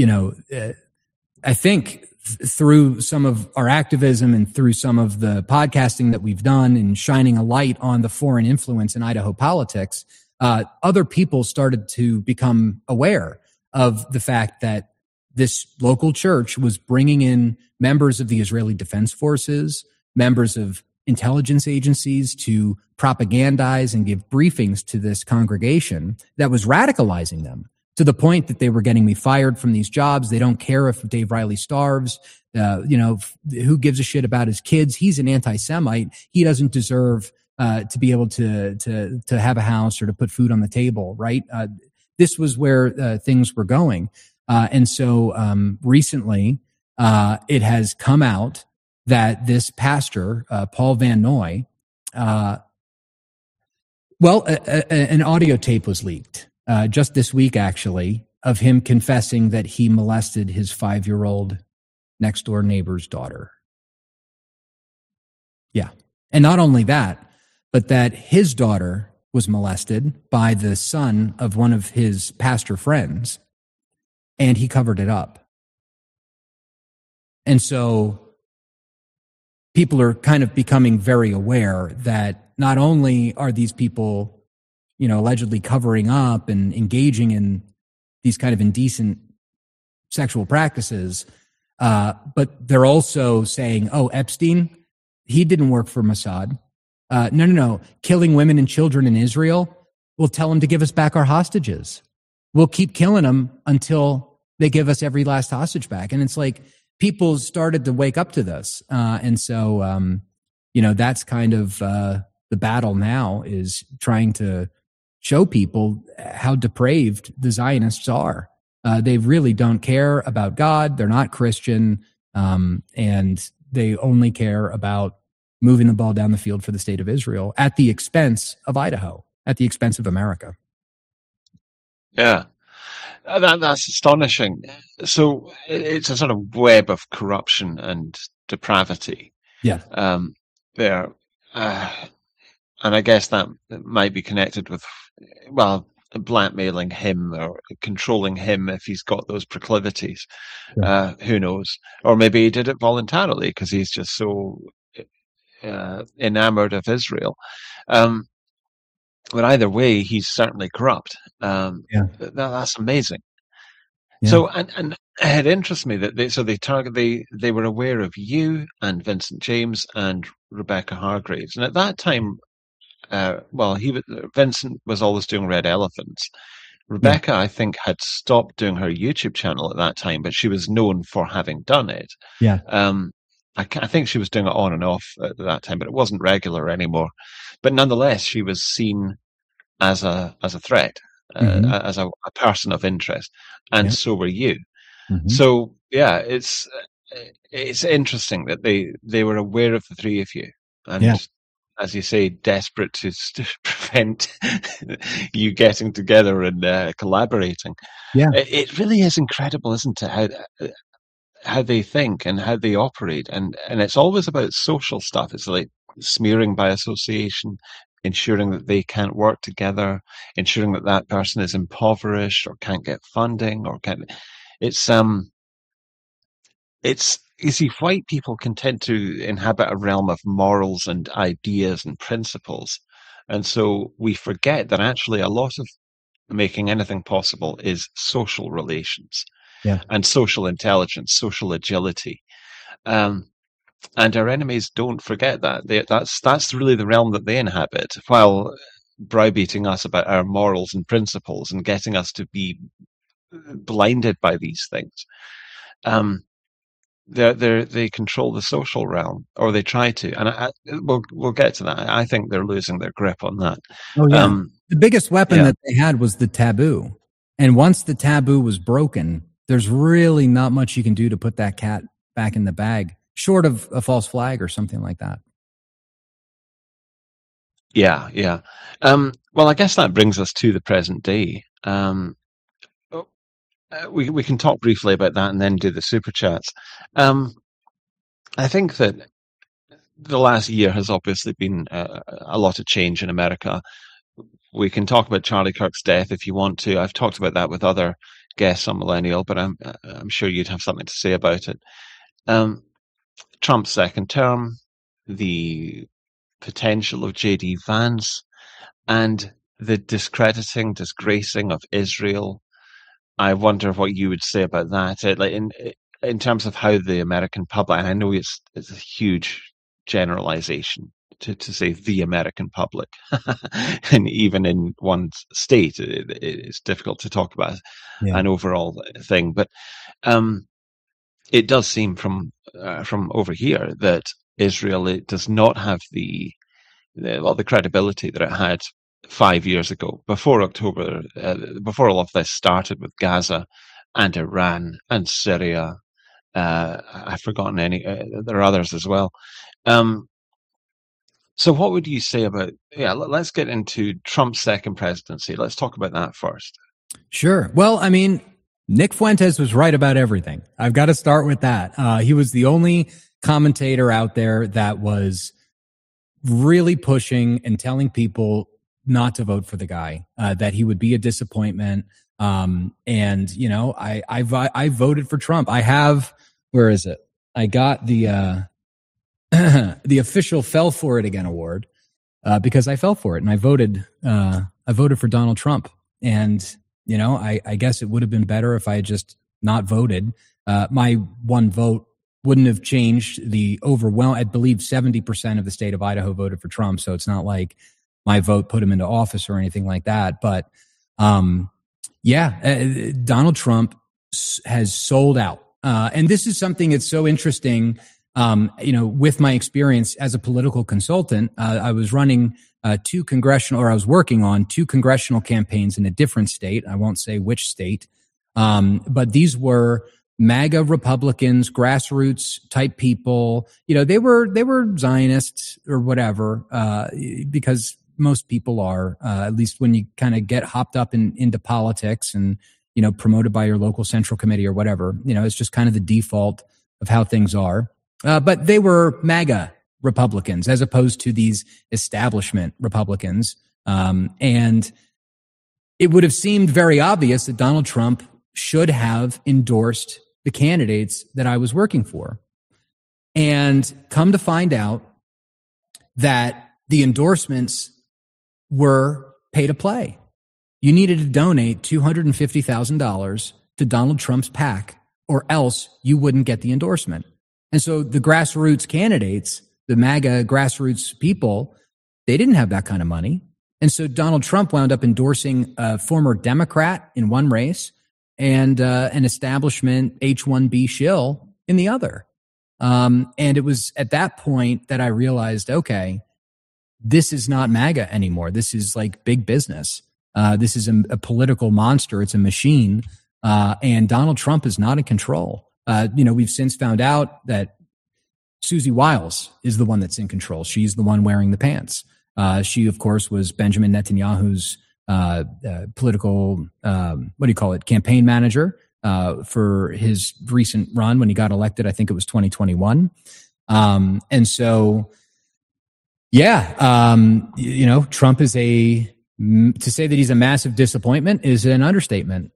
[SPEAKER 4] think through some of our activism and through some of the podcasting that we've done and shining a light on the foreign influence in Idaho politics, other people started to become aware of the fact that this local church was bringing in members of the Israeli Defense Forces, members of intelligence agencies to propagandize and give briefings to this congregation that was radicalizing them to the point that they were getting me fired from these jobs. They don't care if Dave Riley starves. Who gives a shit about his kids? He's an anti-Semite. He doesn't deserve to be able to have a house or to put food on the table, right? This was where things were going. And so recently, it has come out that this pastor, Paul Van Noy, an audio tape was leaked just this week, actually, of him confessing that he molested his 5-year-old next door neighbor's daughter. Yeah. And not only that, but that his daughter was molested by the son of one of his pastor friends, and he covered it up. And so people are kind of becoming very aware that not only are these people, allegedly covering up and engaging in these kind of indecent sexual practices, but they're also saying, oh, Epstein, he didn't work for Mossad. No. Killing women and children in Israel, we'll tell them to give us back our hostages. We'll keep killing them until they give us every last hostage back. And it's like people started to wake up to this. And so, that's kind of the battle now, is trying to show people how depraved the Zionists are. They really don't care about God. They're not Christian. And they only care about moving the ball down the field for the state of Israel at the expense of Idaho, at the expense of America.
[SPEAKER 3] Yeah. That's astonishing. So it's a sort of web of corruption and depravity.
[SPEAKER 4] Yeah.
[SPEAKER 3] There. And I guess that might be connected with, blackmailing him or controlling him if he's got those proclivities.
[SPEAKER 4] Yeah.
[SPEAKER 3] Who knows? Or maybe he did it voluntarily because he's just so enamored of Israel. But either way, he's certainly corrupt.
[SPEAKER 4] Yeah.
[SPEAKER 3] That's amazing.
[SPEAKER 4] Yeah.
[SPEAKER 3] So, and it interests me that they were aware of you and Vincent James and Rebecca Hargreaves. And at that time, Vincent was always doing Red Elephants. Rebecca, I think, had stopped doing her YouTube channel at that time, but she was known for having done it.
[SPEAKER 4] Yeah.
[SPEAKER 3] I think she was doing it on and off at that time, but it wasn't regular anymore. But nonetheless, she was seen as a threat, as a person of interest, and so were you.
[SPEAKER 4] Mm-hmm.
[SPEAKER 3] So yeah, it's interesting that they were aware of the three of you, and as you say, desperate to prevent you getting together and collaborating.
[SPEAKER 4] Yeah,
[SPEAKER 3] it really is incredible, isn't it? How they think and how they operate, and it's always about social stuff. It's like smearing by association, ensuring that they can't work together, ensuring that that person is impoverished or can't get funding or can't. It's you see, white people can tend to inhabit a realm of morals and ideas and principles, and so we forget that actually a lot of making anything possible is social relations.
[SPEAKER 4] Yeah.
[SPEAKER 3] And social intelligence, social agility. And our enemies don't forget that. That's really the realm that they inhabit, while browbeating us about our morals and principles and getting us to be blinded by these things. They control the social realm, or they try to, and we'll get to that. I think they're losing their grip on that.
[SPEAKER 4] Oh yeah, the biggest weapon that they had was the taboo, and once the taboo was broken, there's really not much you can do to put that cat back in the bag, short of a false flag or something like that.
[SPEAKER 3] Yeah. Well, I guess that brings us to the present day. We can talk briefly about that and then do the super chats. I think that the last year has obviously been a lot of change in America. We can talk about Charlie Kirk's death if you want to. I've talked about that with other guests on Millennial, but I'm sure you'd have something to say about it. Trump's second term, the potential of J.D. Vance, and the discrediting, disgracing of Israel. I wonder what you would say about that. Like in terms of how the American public, and I know it's a huge generalization to say the American public, and even in one state, it's difficult to talk about an overall thing. But it does seem from over here that Israel does not have the credibility that it had 5 years ago, before October, before all of this started with Gaza and Iran and Syria. I've forgotten there are others as well. So what would you say about, let's get into Trump's second presidency. Let's talk about that first.
[SPEAKER 4] Sure. Well, I mean, Nick Fuentes was right about everything. I've got to start with that. He was the only commentator out there that was really pushing and telling people not to vote for the guy, that he would be a disappointment. And, you know, I voted for Trump. I have, where is it? I got the official Fell For It Again award, because I fell for it and I voted for Donald Trump. And, you know, I guess it would have been better if I had just not voted. My one vote wouldn't have changed the overwhelm. I believe 70% of the state of Idaho voted for Trump. So it's not like my vote put him into office or anything like that. But, Donald Trump has sold out. And this is something that's so interesting. With my experience as a political consultant, I was running I was working on 2 congressional campaigns in a different state. I won't say which state. But these were MAGA Republicans, grassroots type people. You know, they were Zionists or whatever, because most people are, at least when you kind of get hopped up into politics and, you know, promoted by your local central committee or whatever. You know, it's just kind of the default of how things are. But they were MAGA Republicans as opposed to these establishment Republicans. And it would have seemed very obvious that Donald Trump should have endorsed the candidates that I was working for. And come to find out that the endorsements were pay to play. You needed to donate $250,000 to Donald Trump's PAC, or else you wouldn't get the endorsement. And so the grassroots candidates, the MAGA grassroots people, they didn't have that kind of money. And so Donald Trump wound up endorsing a former Democrat in one race and an establishment H-1B shill in the other. And it was at that point that I realized, okay, this is not MAGA anymore. This is like big business. This is a political monster. It's a machine. And Donald Trump is not in control. We've since found out that Susie Wiles is the one that's in control. She's the one wearing the pants. She, of course, was Benjamin Netanyahu's political, campaign manager for his recent run when he got elected. I think it was 2021. And so, Trump is to say that he's a massive disappointment is an understatement.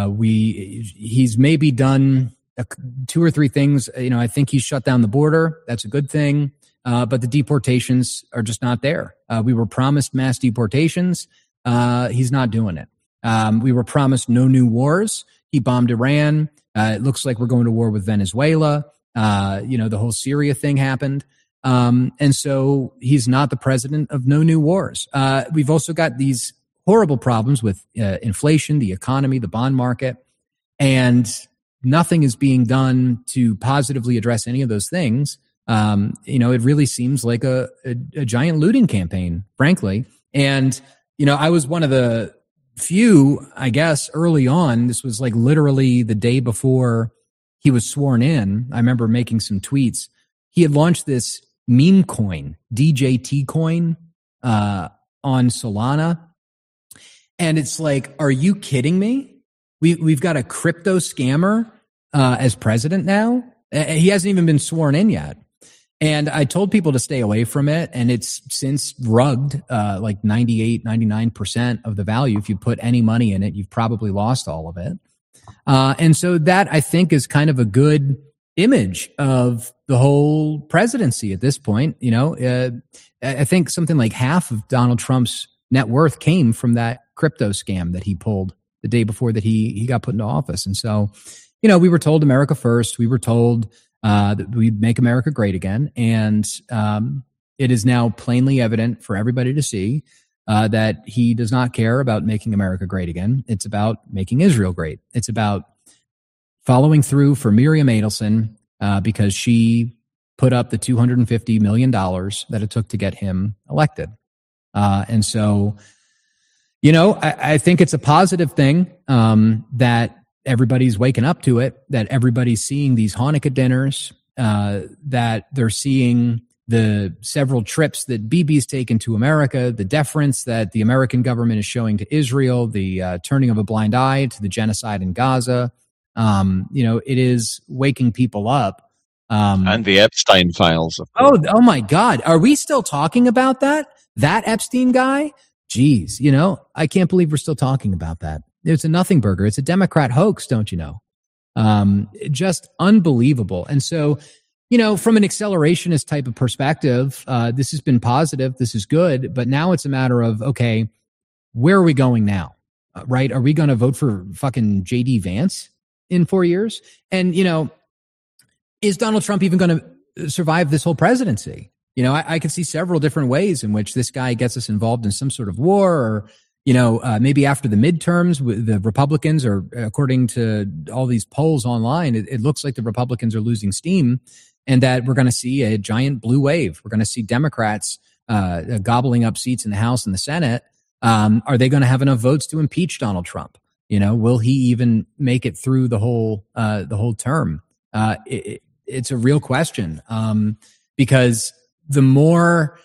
[SPEAKER 4] He's maybe done 2 or 3 things. I think he's shut down the border. That's a good thing. But the deportations are just not there. We were promised mass deportations. He's not doing it. We were promised no new wars. He bombed Iran. It looks like we're going to war with Venezuela. The whole Syria thing happened. And so he's not the president of no new wars. We've also got these horrible problems with inflation, the economy, the bond market, and nothing is being done to positively address any of those things. It really seems like a giant looting campaign, frankly. And, I was one of the few, I guess, early on. This was like literally the day before he was sworn in. I remember making some tweets. He had launched this meme coin, DJT coin, on Solana. And it's like, are you kidding me? We've got a crypto scammer, as president now. He hasn't even been sworn in yet. And I told people to stay away from it. And it's since rugged, like 98, 99% of the value. If you put any money in it, you've probably lost all of it. And so that I think is kind of a good image of the whole presidency at this point. I think something like half of Donald Trump's net worth came from that crypto scam that he pulled the day before that he got put into office. And so, we were told America first. We were told that we'd make America great again. And it is now plainly evident for everybody to see that he does not care about making America great again. It's about making Israel great. It's about following through for Miriam Adelson because she put up the $250 million that it took to get him elected. And so, I think it's a positive thing that everybody's waking up to it, that everybody's seeing these Hanukkah dinners, that they're seeing the several trips that Bibi's taken to America, the deference that the American government is showing to Israel, the turning of a blind eye to the genocide in Gaza. It is waking people up.
[SPEAKER 3] And the Epstein files. Of course.
[SPEAKER 4] Oh my God. Are we still talking about that? That Epstein guy? Jeez, I can't believe we're still talking about that. It's a nothing burger. It's a Democrat hoax, don't you know? Just unbelievable. And so, from an accelerationist type of perspective, this has been positive. This is good. But now it's a matter of, okay, where are we going now? Right? Are we going to vote for fucking JD Vance in 4 years? And, is Donald Trump even going to survive this whole presidency? I could see several different ways in which this guy gets us involved in some sort of war, or, maybe after the midterms, the Republicans are, according to all these polls online, it looks like the Republicans are losing steam, and that we're going to see a giant blue wave. We're going to see Democrats gobbling up seats in the House and the Senate. Are they going to have enough votes to impeach Donald Trump? Will he even make it through the whole term? It's a real question, because the more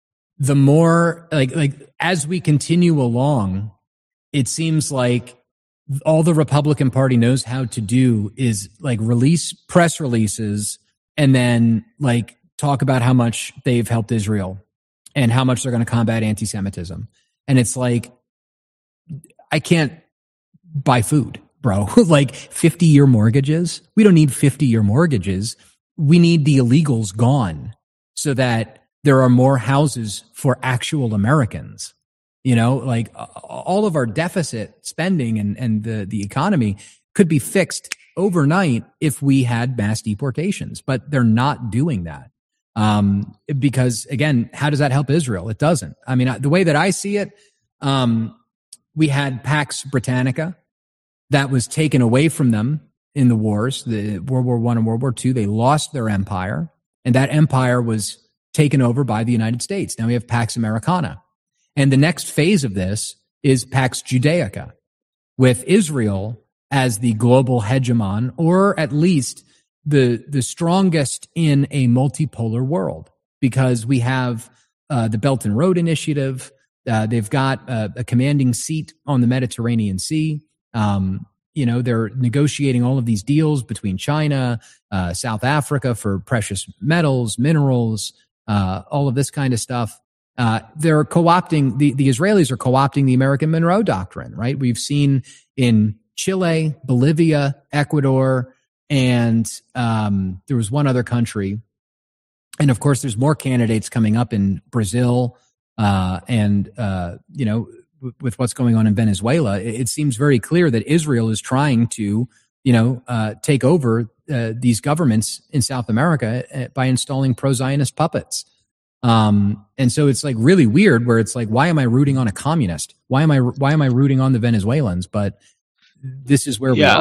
[SPEAKER 4] like as we continue along, it seems like all the Republican Party knows how to do is like release press releases and then like talk about how much they've helped Israel and how much they're going to combat anti-Semitism. And it's like, I can't buy food, bro. Like 50-year mortgages. We don't need 50-year mortgages. We need the illegals gone so that there are more houses for actual Americans. Like all of our deficit spending and the economy could be fixed overnight if we had mass deportations, but they're not doing that. Because again, how does that help Israel? It doesn't. I mean, the way that I see it, we had Pax Britannica that was taken away from them in the wars, the World War I and World War II. They lost their empire, and that empire was taken over by the United States. Now we have Pax Americana. And the next phase of this is Pax Judaica, with Israel as the global hegemon, or at least the strongest in a multipolar world, because we have the Belt and Road Initiative. They've got a commanding seat on the Mediterranean Sea. They're negotiating all of these deals between China, South Africa for precious metals, minerals, all of this kind of stuff. They're co-opting, the Israelis are co-opting the American Monroe Doctrine, right? We've seen in Chile, Bolivia, Ecuador, and there was one other country. And of course, there's more candidates coming up in Brazil, and with what's going on in Venezuela. It seems very clear that Israel is trying to, take over these governments in South America by installing pro-Zionist puppets. And so it's like really weird where it's like, why am I rooting on a communist? Why am I rooting on the Venezuelans? But this is where we are.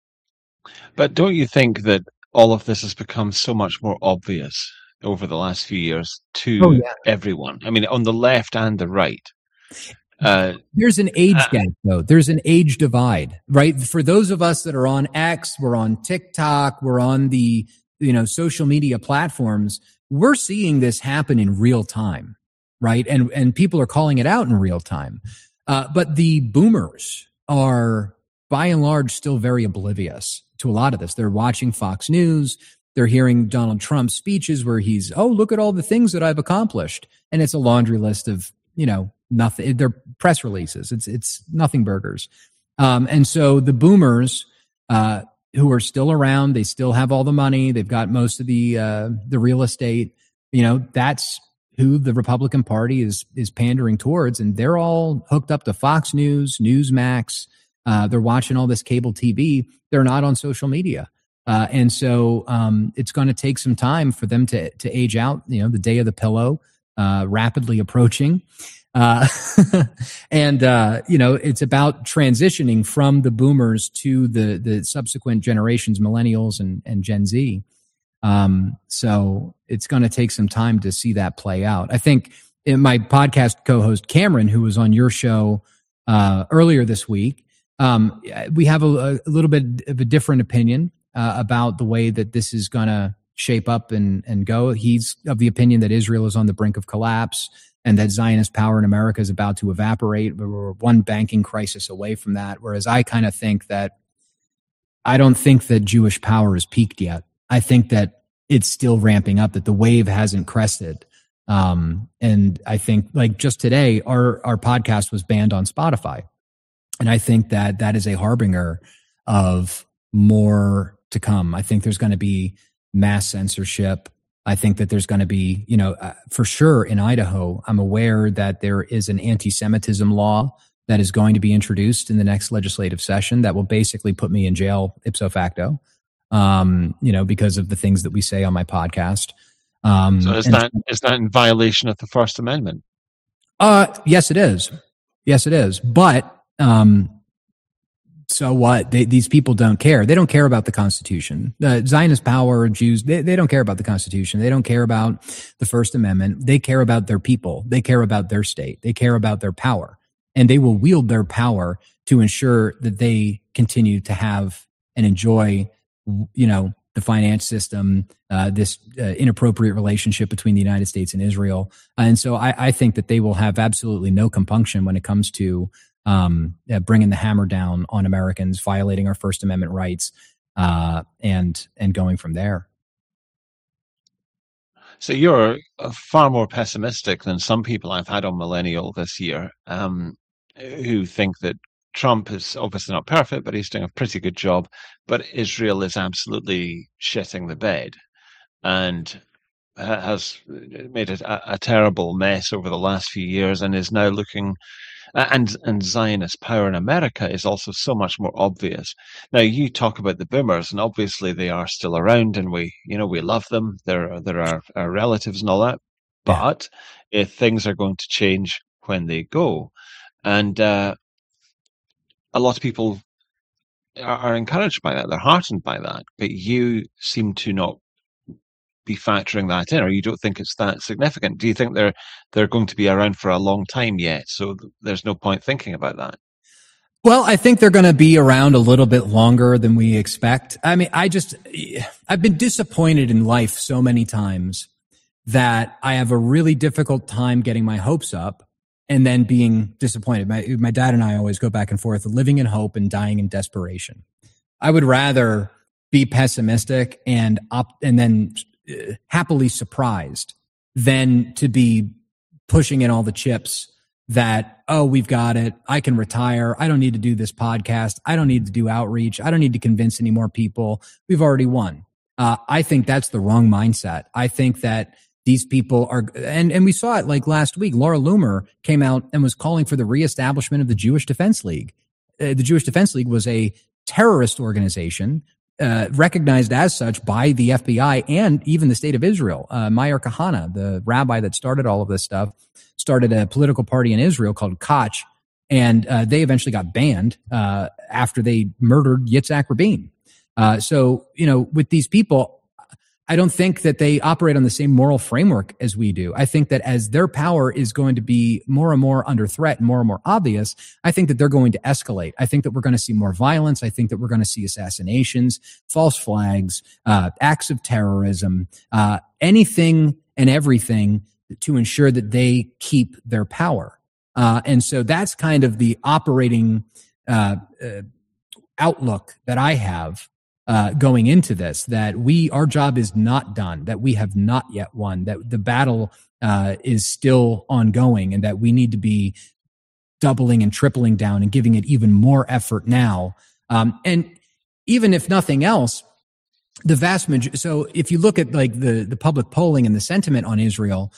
[SPEAKER 3] But don't you think that all of this has become so much more obvious over the last few years to everyone? I mean, on the left and the right.
[SPEAKER 4] There's an age gap, though. There's an age divide, right? For those of us that are on X, we're on TikTok, we're on the, social media platforms, we're seeing this happen in real time, right? And people are calling it out in real time. But the boomers are, by and large, still very oblivious to a lot of this. They're watching Fox News. They're hearing Donald Trump's speeches where he's, look at all the things that I've accomplished. And it's a laundry list of, nothing. They're press releases. It's nothing burgers. And so the boomers, who are still around, they still have all the money. They've got most of the real estate. That's who the Republican Party is pandering towards. And they're all hooked up to Fox News, Newsmax. They're watching all this cable TV. They're not on social media. And so it's going to take some time for them to age out, the day of the pillow, rapidly approaching. And it's about transitioning from the boomers to the subsequent generations, millennials and Gen Z. So it's going to take some time to see that play out. I think my podcast co-host Cameron, who was on your show earlier this week, we have a little bit of a different opinion about the way that this is going to shape up and go. He's of the opinion that Israel is on the brink of collapse and that Zionist power in America is about to evaporate. We're one banking crisis away from that. Whereas I kind of think that I don't think that Jewish power has peaked yet. I think that it's still ramping up, that the wave hasn't crested. And I think, like just today, our podcast was banned on Spotify. And I think that is a harbinger of more to come. I think there's going to be mass censorship. I think that there's going to be, for sure in Idaho, I'm aware that there is an anti-Semitism law that is going to be introduced in the next legislative session that will basically put me in jail ipso facto, because of the things that we say on my podcast.
[SPEAKER 3] So is that in violation of the First Amendment?
[SPEAKER 4] Yes, it is. Yes, it is. But so what? These people don't care. They don't care about the Constitution. Zionist power, Jews, they don't care about the Constitution. They don't care about the First Amendment. They care about their people. They care about their state. They care about their power. And they will wield their power to ensure that they continue to have and enjoy, the finance system, this inappropriate relationship between the United States and Israel. And so I think that they will have absolutely no compunction when it comes to bringing the hammer down on Americans, violating our First Amendment rights, and going from there.
[SPEAKER 3] So you're far more pessimistic than some people I've had on Millennial this year, who think that Trump is obviously not perfect, but he's doing a pretty good job. But Israel is absolutely shitting the bed and has made it a terrible mess over the last few years and is now looking And Zionist power in America is also so much more obvious. Now, you talk about the boomers, and obviously they are still around, and we love them. They're our relatives and all that.
[SPEAKER 4] Yeah.
[SPEAKER 3] But if things are going to change when they go, and a lot of people are encouraged by that, they're heartened by that. But you seem to not be factoring that in, or you don't think it's that significant. Do you think they're going to be around for a long time yet? So there's no point thinking about that.
[SPEAKER 4] Well, I think they're going to be around a little bit longer than we expect. I mean, I've been disappointed in life so many times that I have a really difficult time getting my hopes up and then being disappointed. My dad and I always go back and forth, living in hope and dying in desperation. I would rather be pessimistic and then happily surprised than to be pushing in all the chips that, oh, we've got it. I can retire. I don't need to do this podcast. I don't need to do outreach. I don't need to convince any more people. We've already won. I think that's the wrong mindset. I think that these people are, and we saw it like last week. Laura Loomer came out and was calling for the reestablishment of the Jewish Defense League. The Jewish Defense League was a terrorist organization recognized as such by the FBI and even the state of Israel. Meir Kahane, the rabbi that started all of this stuff, started a political party in Israel called Koch, and they eventually got banned after they murdered Yitzhak Rabin. So, with these people, I don't think that they operate on the same moral framework as we do. I think that as their power is going to be more and more under threat and more obvious, I think that they're going to escalate. I think that we're going to see more violence. I think that we're going to see assassinations, false flags, acts of terrorism, anything and everything to ensure that they keep their power. And so that's kind of the operating outlook that I have going into this, that our job is not done, that we have not yet won, that the battle is still ongoing, and that we need to be doubling and tripling down and giving it even more effort now. And even if nothing else, the vast majority. So if you look at like the public polling and the sentiment on Israel,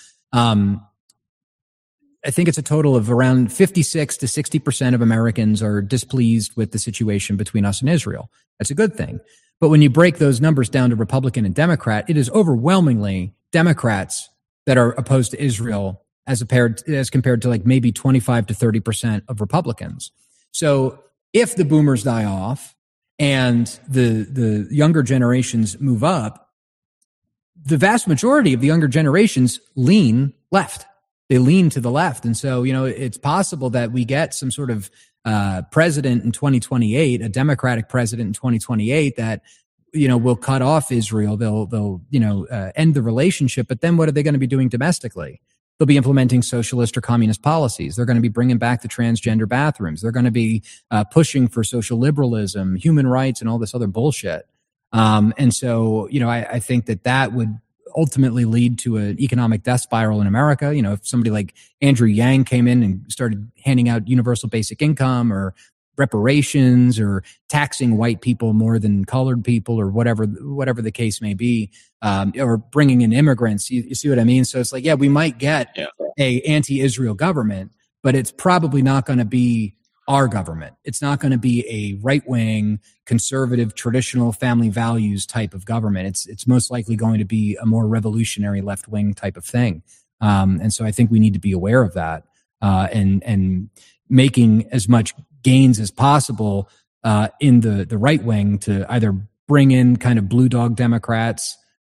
[SPEAKER 4] I think it's a total of around 56 to 60% of Americans are displeased with the situation between us and Israel. That's a good thing. But when you break those numbers down to Republican and Democrat, it is overwhelmingly Democrats that are opposed to Israel as compared to like maybe 25 to 30% of Republicans. So if the boomers die off and the younger generations move up, the vast majority of the younger generations lean left. They lean to the left. And so, it's possible that we get some sort of president in 2028, a Democratic president in 2028 that, will cut off Israel. They'll end the relationship. But then what are they going to be doing domestically? They'll be implementing socialist or communist policies. They're going to be bringing back the transgender bathrooms. They're going to be pushing for social liberalism, human rights, and all this other bullshit. And so, I think that would ultimately lead to an economic death spiral in America. If somebody like Andrew Yang came in and started handing out universal basic income or reparations or taxing white people more than colored people or whatever the case may be, or bringing in immigrants, you see what I mean? So it's like, yeah, we might get a anti-Israel government, but it's probably not going to be our government. It's not going to be a right-wing, conservative, traditional family values type of government. It's most likely going to be a more revolutionary left-wing type of thing. And so I think we need to be aware of that and making as much gains as possible in the right wing to either bring in kind of blue dog Democrats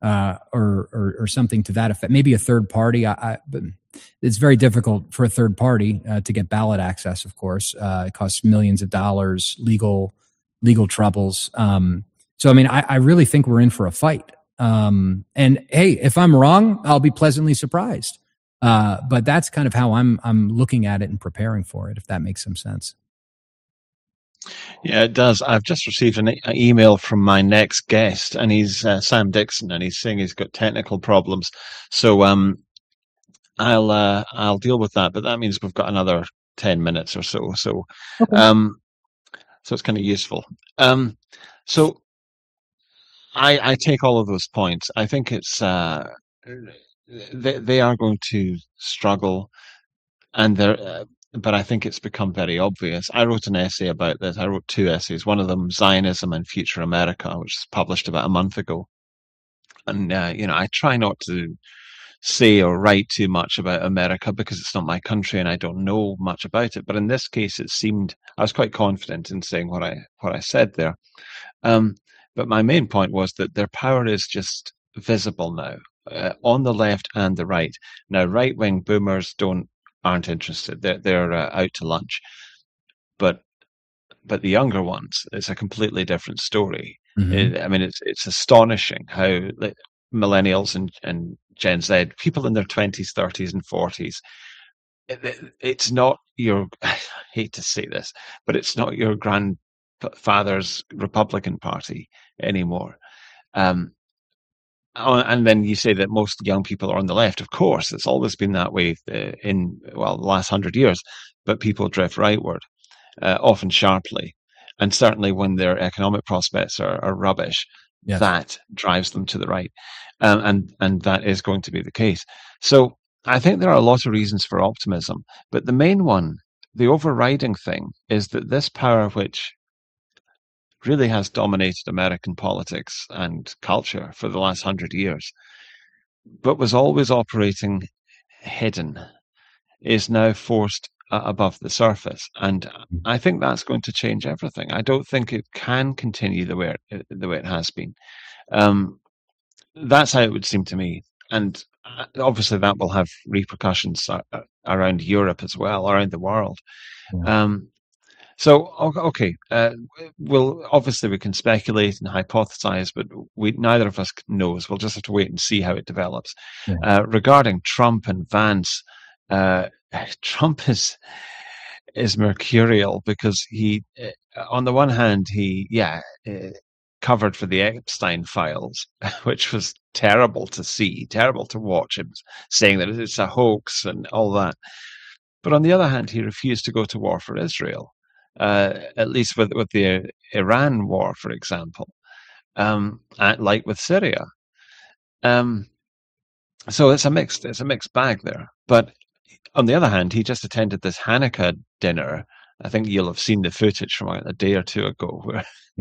[SPEAKER 4] or something to that effect. Maybe a third party. But it's very difficult for a third party to get ballot access, of course. It costs millions of dollars, legal troubles. So, I mean, I really think we're in for a fight. And hey, if I'm wrong, I'll be pleasantly surprised. But that's kind of how I'm looking at it and preparing for it, if that makes some sense.
[SPEAKER 3] Yeah, it does. I've just received an email from my next guest, and he's Sam Dixon, and he's saying he's got technical problems. So I'll deal with that, but that means we've got another 10 minutes or so. So okay. So it's kind of useful. So I take all of those points. I think it's they are going to struggle, and but I think it's become very obvious. I wrote an essay about this. I wrote 2 essays. One of them, Zionism and Future America, which was published about a month ago. And, I try not to say or write too much about America because it's not my country and I don't know much about it. But in this case, it seemed I was quite confident in saying what I said there. But my main point was that their power is just visible now, on the left and the right. Now, right-wing boomers aren't interested. They're out to lunch. But the younger ones, it's a completely different story.
[SPEAKER 4] Mm-hmm.
[SPEAKER 3] It's astonishing how millennials and Gen Z, people in their 20s, 30s, and 40s, it's not your, I hate to say this, but it's not your grandfather's Republican Party anymore. And then you say that most young people are on the left. Of course, it's always been that way in the last 100 years, but people drift rightward, often sharply. And certainly when their economic prospects are rubbish,
[SPEAKER 4] Yes.
[SPEAKER 3] That drives them to the right. And that is going to be the case. So I think there are a lot of reasons for optimism, but the main one, the overriding thing, is that this power, which really has dominated American politics and culture for the last 100 years, but was always operating hidden, is now forced above the surface. And I think that's going to change everything. I don't think it can continue the way it has been. That's how it would seem to me. And obviously that will have repercussions around Europe as well, around the world. Yeah. So, okay, we can speculate and hypothesize, but neither of us knows. We'll just have to wait and see how it develops. Yeah. Regarding Trump and Vance, Trump is mercurial because he, on the one hand, covered for the Epstein files, which was terrible to see, terrible to watch him saying that it's a hoax and all that. But on the other hand, he refused to go to war for Israel, at least with the Iran war, for example, like with Syria. So it's a mixed bag there. But on the other hand, he just attended this Hanukkah dinner. I think you'll have seen the footage from a day or two ago where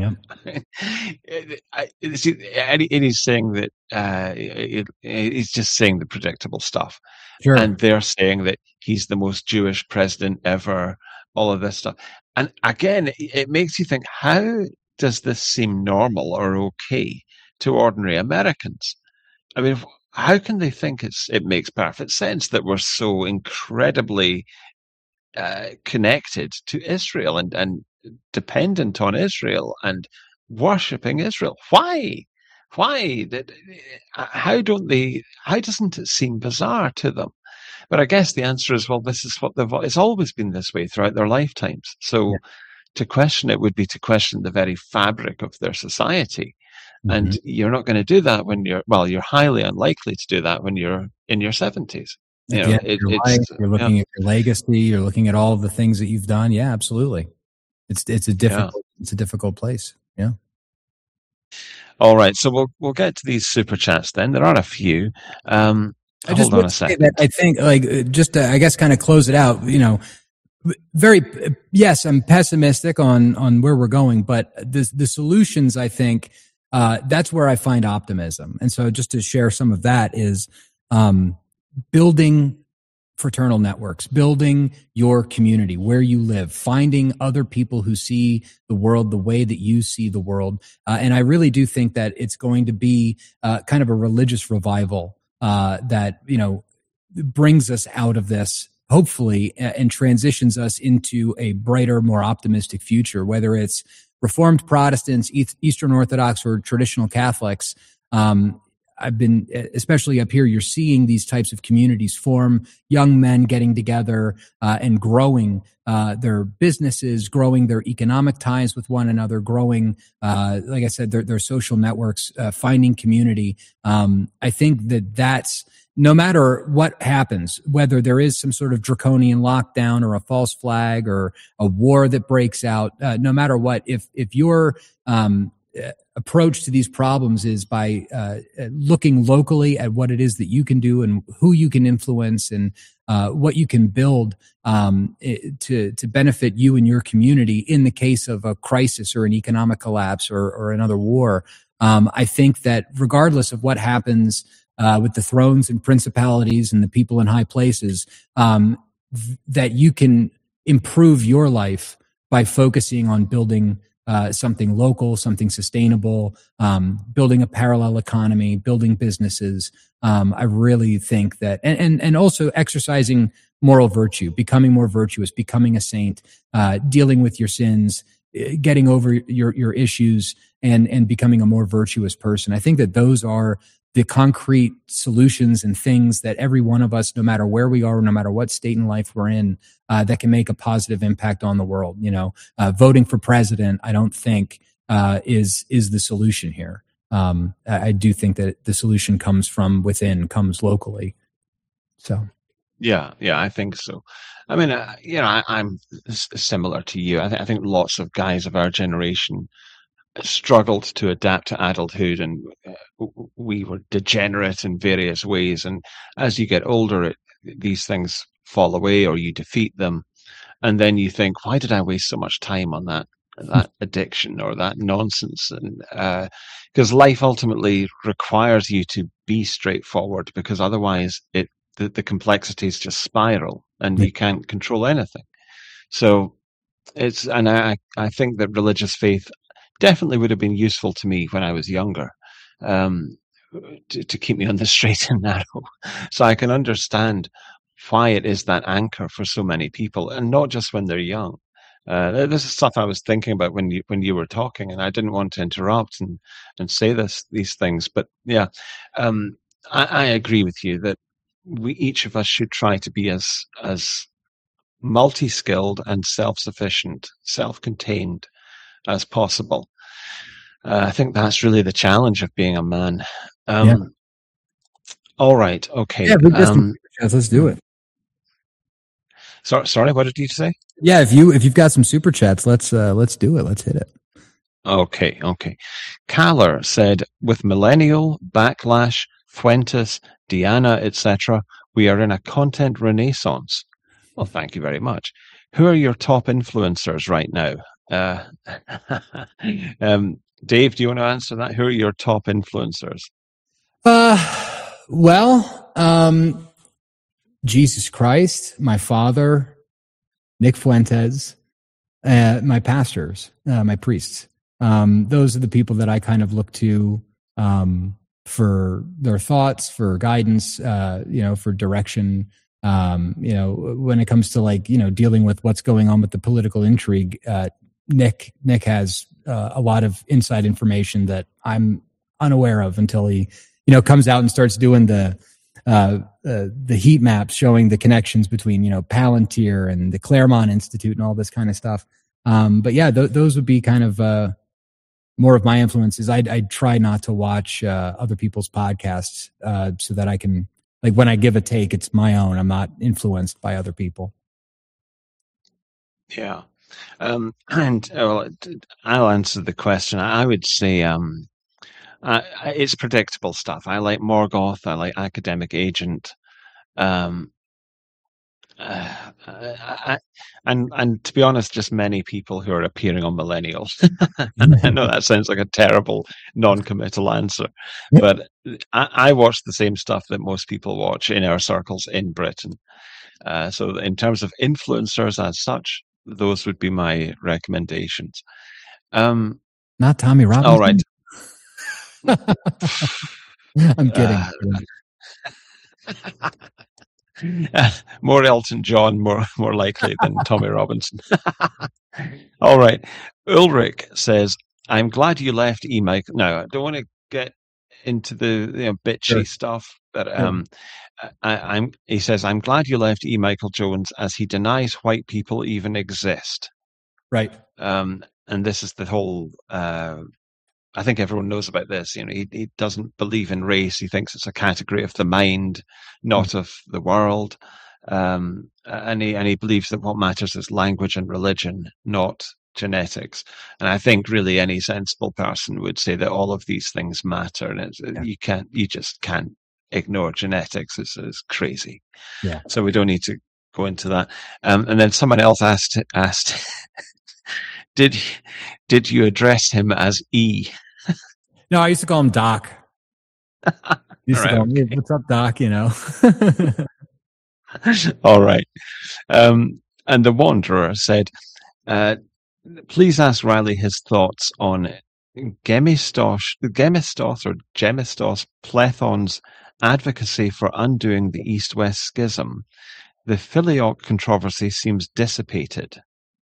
[SPEAKER 3] he's saying that he's just saying the predictable stuff. Sure. And they're saying that he's the most Jewish president ever, all of this stuff. And again, it makes you think, how does this seem normal or okay to ordinary Americans? I mean, how can they think it makes perfect sense that we're so incredibly connected to Israel and dependent on Israel and worshipping Israel? Why? How doesn't it seem bizarre to them? But I guess the answer is, well, this is what it's always been this way throughout their lifetimes. So to question it would be to question the very fabric of their society. Mm-hmm. And you're not going to do that when you're highly unlikely to do that when you're in your 70s.
[SPEAKER 4] You're looking at your legacy. You're looking at all of the things that you've done. Yeah, absolutely. It's a difficult place. Yeah.
[SPEAKER 3] All right. So we'll get to these super chats then. There are a few.
[SPEAKER 4] I just want to say that I think, just to, I guess, kind of close it out, yes, I'm pessimistic on where we're going, but the solutions, I think, that's where I find optimism. And so just to share some of that is, building fraternal networks, building your community where you live, finding other people who see the world the way that you see the world. And I really do think that it's going to be kind of a religious revival that, brings us out of this, hopefully, and transitions us into a brighter, more optimistic future, whether it's Reformed Protestants, Eastern Orthodox, or traditional Catholics. I've been, especially up here, you're seeing these types of communities form, young men getting together and growing their businesses, growing their economic ties with one another, growing, like I said, their social networks, finding community. I think that's, no matter what happens, whether there is some sort of draconian lockdown or a false flag or a war that breaks out, no matter what, if your approach to these problems is by looking locally at what it is that you can do and who you can influence and what you can build to benefit you and your community in the case of a crisis or an economic collapse or another war. I think that regardless of what happens with the thrones and principalities and the people in high places, that you can improve your life by focusing on building something local, something sustainable, building a parallel economy, building businesses. I really think that, and also exercising moral virtue, becoming more virtuous, becoming a saint, dealing with your sins, getting over your issues, and becoming a more virtuous person. I think that those are the concrete solutions and things that every one of us, no matter where we are, no matter what state in life we're in, that can make a positive impact on the world. Voting for president, I don't think is the solution here. I do think that the solution comes from within, comes locally. So,
[SPEAKER 3] yeah, I think so. I mean, I'm similar to you. I think lots of guys of our generation struggled to adapt to adulthood, and we were degenerate in various ways. And as you get older, these things fall away, or you defeat them, and then you think, why did I waste so much time on that addiction or that nonsense? And because life ultimately requires you to be straightforward, because otherwise the complexities just spiral and you can't control anything. So I think that religious faith definitely would have been useful to me when I was younger, to keep me on the straight and narrow, so I can understand why it is that anchor for so many people, and not just when they're young. This is stuff I was thinking about when you were talking, and I didn't want to interrupt and say these things, but yeah, I agree with you that each of us should try to be as multi-skilled and self-sufficient, self-contained as possible. I think that's really the challenge of being a man. All right. Okay.
[SPEAKER 4] Yeah, let's do it.
[SPEAKER 3] Sorry, what did you say?
[SPEAKER 4] Yeah, if you've got some super chats, let's do it. Let's hit it.
[SPEAKER 3] Okay. Caller said, with Millennial, Backlash, Fuentes, Diana, etc., we are in a content renaissance. Well, thank you very much. Who are your top influencers right now? Dave, do you want to answer that? Who are your top influencers?
[SPEAKER 4] Jesus Christ, my father, Nick Fuentes, my pastors, my priests. Those are the people that I kind of look to for their thoughts, for guidance, for direction. When it comes to dealing with what's going on with the political intrigue, Nick has a lot of inside information that I'm unaware of until he, comes out and starts doing the heat maps showing the connections between, Palantir and the Claremont Institute and all this kind of stuff. But yeah, those would be kind of more of my influences. I try not to watch other people's podcasts so that I can, when I give a take, it's my own. I'm not influenced by other people.
[SPEAKER 3] Yeah. And I'll answer the question. I would say it's predictable stuff. I like Morgoth. I like Academic Agent. And to be honest, just many people who are appearing on Millennial. And I know that sounds like a terrible non-committal answer, but I watch the same stuff that most people watch in our circles in Britain. So in terms of influencers as such, those would be my recommendations.
[SPEAKER 4] Not Tommy Robinson.
[SPEAKER 3] All right.
[SPEAKER 4] I'm kidding.
[SPEAKER 3] More Elton John, more likely than Tommy Robinson. All right. Ulrich says, I'm glad you left eMichael. Now, I don't want to get into the bitchy stuff, but he says, I'm glad you left eMichael Jones as he denies white people even exist.
[SPEAKER 4] Right.
[SPEAKER 3] And this is the whole I think everyone knows about this. He doesn't believe in race. He thinks it's a category of the mind, not of the world. And he believes that what matters is language and religion, not genetics. And I think really any sensible person would say that all of these things matter, and you just can't ignore genetics is crazy.
[SPEAKER 4] Yeah.
[SPEAKER 3] So we don't need to go into that. And then someone else asked, did you address him as E?
[SPEAKER 4] No, I used to call him Doc.
[SPEAKER 3] Okay.
[SPEAKER 4] What's up, Doc? You know.
[SPEAKER 3] All right. And the Wanderer said, please ask Riley his thoughts on Gemistos Plethon's advocacy for undoing the East-West schism. The Filioque controversy seems dissipated.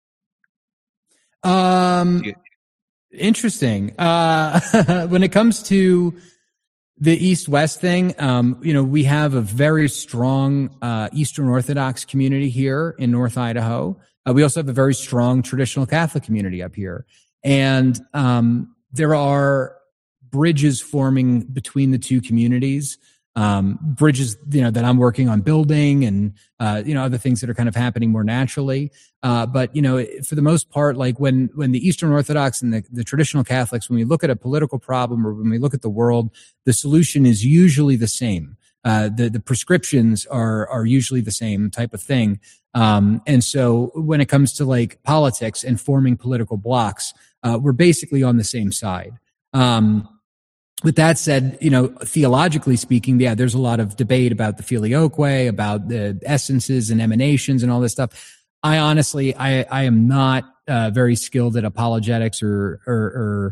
[SPEAKER 4] Interesting. When it comes to the East-West thing, we have a very strong Eastern Orthodox community here in North Idaho. We also have a very strong traditional Catholic community up here. And there are bridges forming between the two communities, bridges, that I'm working on building and, other things that are kind of happening more naturally. But for the most part, like when the Eastern Orthodox and the traditional Catholics, when we look at a political problem or when we look at the world, the solution is usually the same. The prescriptions are usually the same type of thing. And so when it comes to like politics and forming political blocks, we're basically on the same side. With that said, theologically speaking, yeah, there's a lot of debate about the filioque, about the essences and emanations and all this stuff. I honestly am not very skilled at apologetics or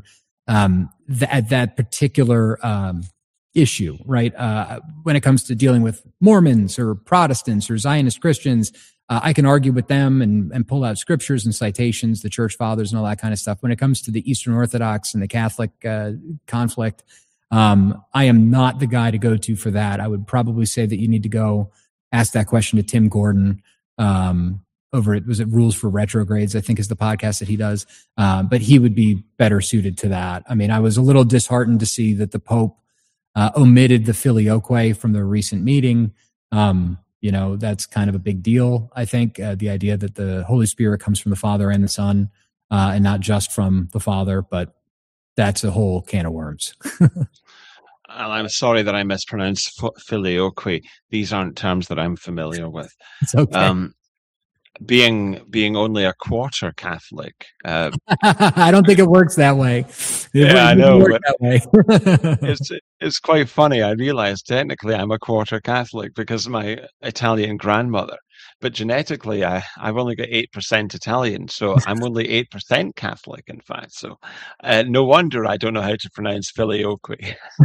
[SPEAKER 4] at that particular issue, right? When it comes to dealing with Mormons or Protestants or Zionist Christians, I can argue with them and pull out scriptures and citations, the church fathers and all that kind of stuff. When it comes to the Eastern Orthodox and the Catholic conflict, I am not the guy to go to for that. I would probably say that you need to go ask that question to Tim Gordon over at, was it Rules for Retrogrades, I think is the podcast that he does. But he would be better suited to that. I mean, I was a little disheartened to see that the Pope omitted the filioque from the recent meeting. That's kind of a big deal, I think, the idea that the Holy Spirit comes from the Father and the Son, and not just from the Father, but that's a whole can of worms.
[SPEAKER 3] I'm sorry that I mispronounced filioque. These aren't terms that I'm familiar with.
[SPEAKER 4] It's okay.
[SPEAKER 3] Being only a quarter Catholic.
[SPEAKER 4] I don't think it works that way.
[SPEAKER 3] I know.
[SPEAKER 4] That
[SPEAKER 3] it's quite funny. I realize technically I'm a quarter Catholic because of my Italian grandmother, but genetically I've only got 8% Italian, so I'm only 8% Catholic, in fact. So no wonder I don't know how to pronounce filioque.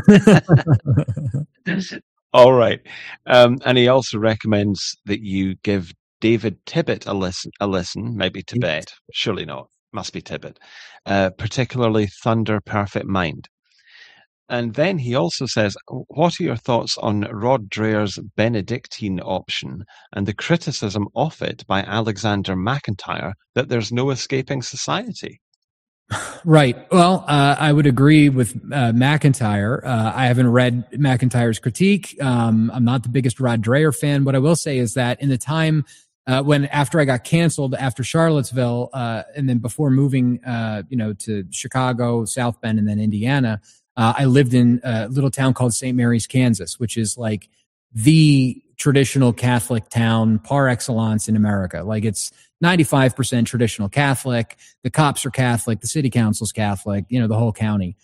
[SPEAKER 3] All right. And he also recommends that you give David Tibbet a listen, maybe Tibet, surely not, must be Tibbet, particularly Thunder Perfect Mind. And then he also says, what are your thoughts on Rod Dreher's Benedictine option and the criticism of it by Alexander McIntyre that there's no escaping society?
[SPEAKER 4] Right. Well, I would agree with McIntyre. I haven't read McIntyre's critique. I'm not the biggest Rod Dreher fan. What I will say is that in the time after I got canceled after Charlottesville, and then before moving, to Chicago, South Bend, and then Indiana, I lived in a little town called St. Mary's, Kansas, which is like the traditional Catholic town par excellence in America. Like it's 95% traditional Catholic. The cops are Catholic. The city council's Catholic, the whole county.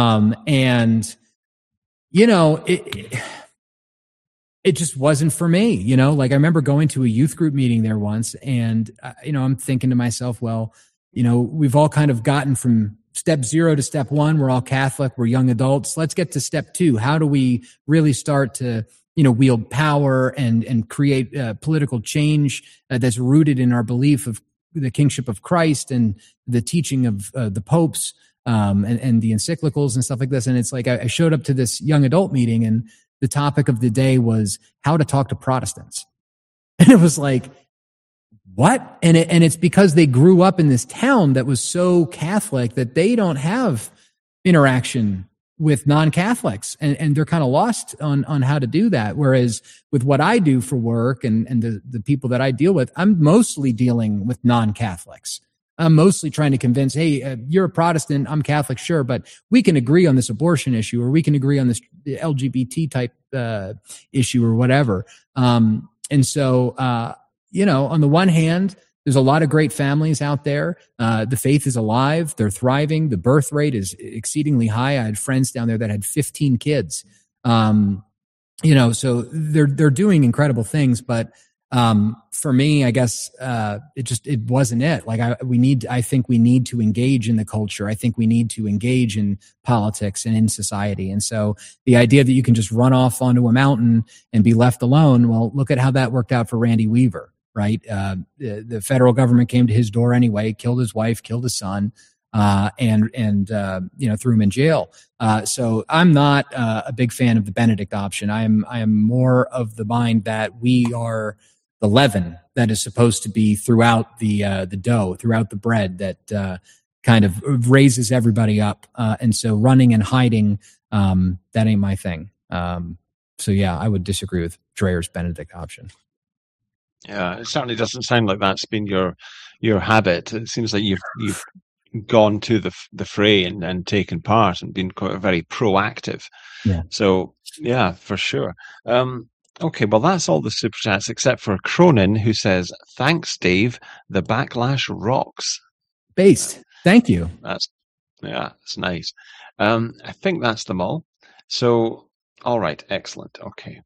[SPEAKER 4] It just wasn't for me, like I remember going to a youth group meeting there once and, I'm thinking to myself, well, we've all kind of gotten from step 0 to step 1. We're all Catholic. We're young adults. Let's get to step 2. How do we really start to, wield power and create political change that's rooted in our belief of the kingship of Christ and the teaching of the popes and the encyclicals and stuff like this. And it's like I showed up to this young adult meeting and the topic of the day was how to talk to Protestants. And it was like, what? And it's because they grew up in this town that was so Catholic that they don't have interaction with non-Catholics. And they're kind of lost on how to do that. Whereas with what I do for work and the people that I deal with, I'm mostly dealing with non-Catholics. I'm mostly trying to convince, hey, you're a Protestant, I'm Catholic, sure, but we can agree on this abortion issue, or we can agree on this LGBT type issue or whatever. And so, on the one hand, there's a lot of great families out there. The faith is alive. They're thriving. The birth rate is exceedingly high. I had friends down there that had 15 kids. So they're doing incredible things. But for me, I guess it wasn't it. Like I think we need to engage in the culture. I think we need to engage in politics and in society. And so the idea that you can just run off onto a mountain and be left alone, well, look at how that worked out for Randy Weaver. Right. The federal government came to his door anyway, killed his wife, killed his son, and threw him in jail. So I'm not a big fan of the Benedict option. I am more of the mind that we are the leaven that is supposed to be throughout the dough, throughout the bread that kind of raises everybody up. And so running and hiding, that ain't my thing. So yeah, I would disagree with Dreyer's Benedict option.
[SPEAKER 3] Yeah, it certainly doesn't sound like that's been your habit. It seems like you've gone to the fray and taken part and been quite very proactive.
[SPEAKER 4] Yeah.
[SPEAKER 3] So yeah, for sure. Okay, well that's all the super chats except for Cronin, who says, "Thanks, Dave. The backlash rocks."
[SPEAKER 4] Based. Thank you.
[SPEAKER 3] That's nice. I think that's them all. So all right, excellent. Okay,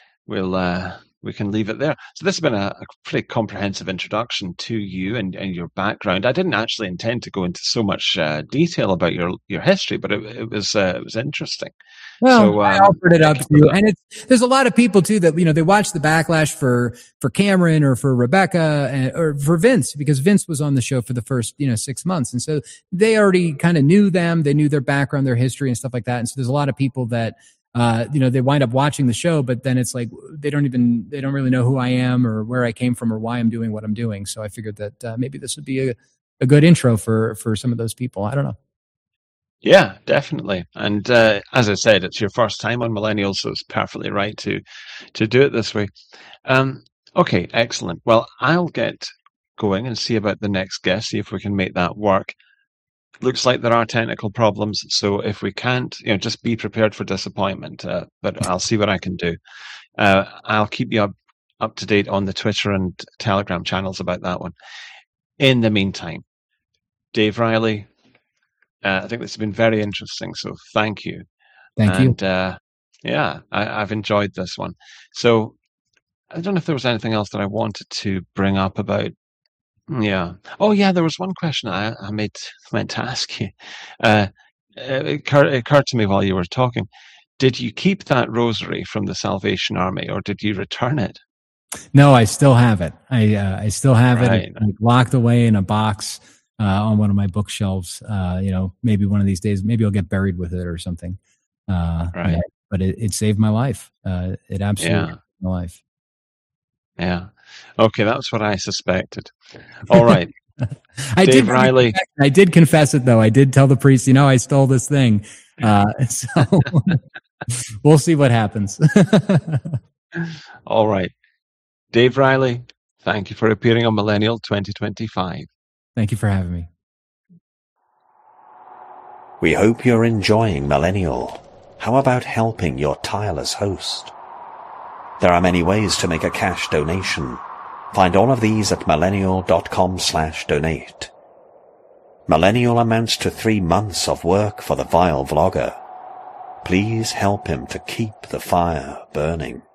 [SPEAKER 3] we can leave it there. So this has been a pretty comprehensive introduction to you and your background. I didn't actually intend to go into so much detail about your history, but it was interesting.
[SPEAKER 4] Well,
[SPEAKER 3] so,
[SPEAKER 4] I offered it up to you, and there's a lot of people too that they watch the backlash for Cameron or for Rebecca or for Vince, because Vince was on the show for the first 6 months, and so they already kind of knew them, they knew their background, their history, and stuff like that. And so there's a lot of people that they wind up watching the show, but then it's like they don't really know who I am or where I came from or why I'm doing what I'm doing. So I figured that maybe this would be a good intro for some of those people. I don't know.
[SPEAKER 3] Yeah, definitely. And as I said, it's your first time on Millennials, so it's perfectly right to do it this way. Okay, excellent. Well, I'll get going and see about the next guest, see if we can make that work. Looks like there are technical problems, so if we can't, just be prepared for disappointment. But I'll see what I can do. I'll keep you up to date on the Twitter and Telegram channels about that one. In the meantime, Dave Riley, I think this has been very interesting, so thank you.
[SPEAKER 4] Thank you.
[SPEAKER 3] Yeah, I've enjoyed this one. So I don't know if there was anything else that I wanted to bring up about. Yeah. Oh, yeah. There was one question I meant to ask you. It occurred to me while you were talking. Did you keep that rosary from the Salvation Army, or did you return it?
[SPEAKER 4] No, I still have it. I still have
[SPEAKER 3] Right.
[SPEAKER 4] it. It's locked away in a box on one of my bookshelves. Maybe one of these days, maybe I'll get buried with it or something.
[SPEAKER 3] Right.
[SPEAKER 4] Yeah, but it saved my life. It absolutely saved my life.
[SPEAKER 3] Yeah. Okay, that's what I suspected. All right.
[SPEAKER 4] Dave
[SPEAKER 3] Riley.
[SPEAKER 4] I did confess it, though. I did tell the priest, I stole this thing. So we'll see what happens.
[SPEAKER 3] All right. Dave Riley, thank you for appearing on Millennial 2025.
[SPEAKER 4] Thank you for having me.
[SPEAKER 1] We hope you're enjoying Millennial. How about helping your tireless host? There are many ways to make a cash donation. Find all of these at millennial.com/donate. Millennial amounts to 3 months of work for the vile vlogger. Please help him to keep the fire burning.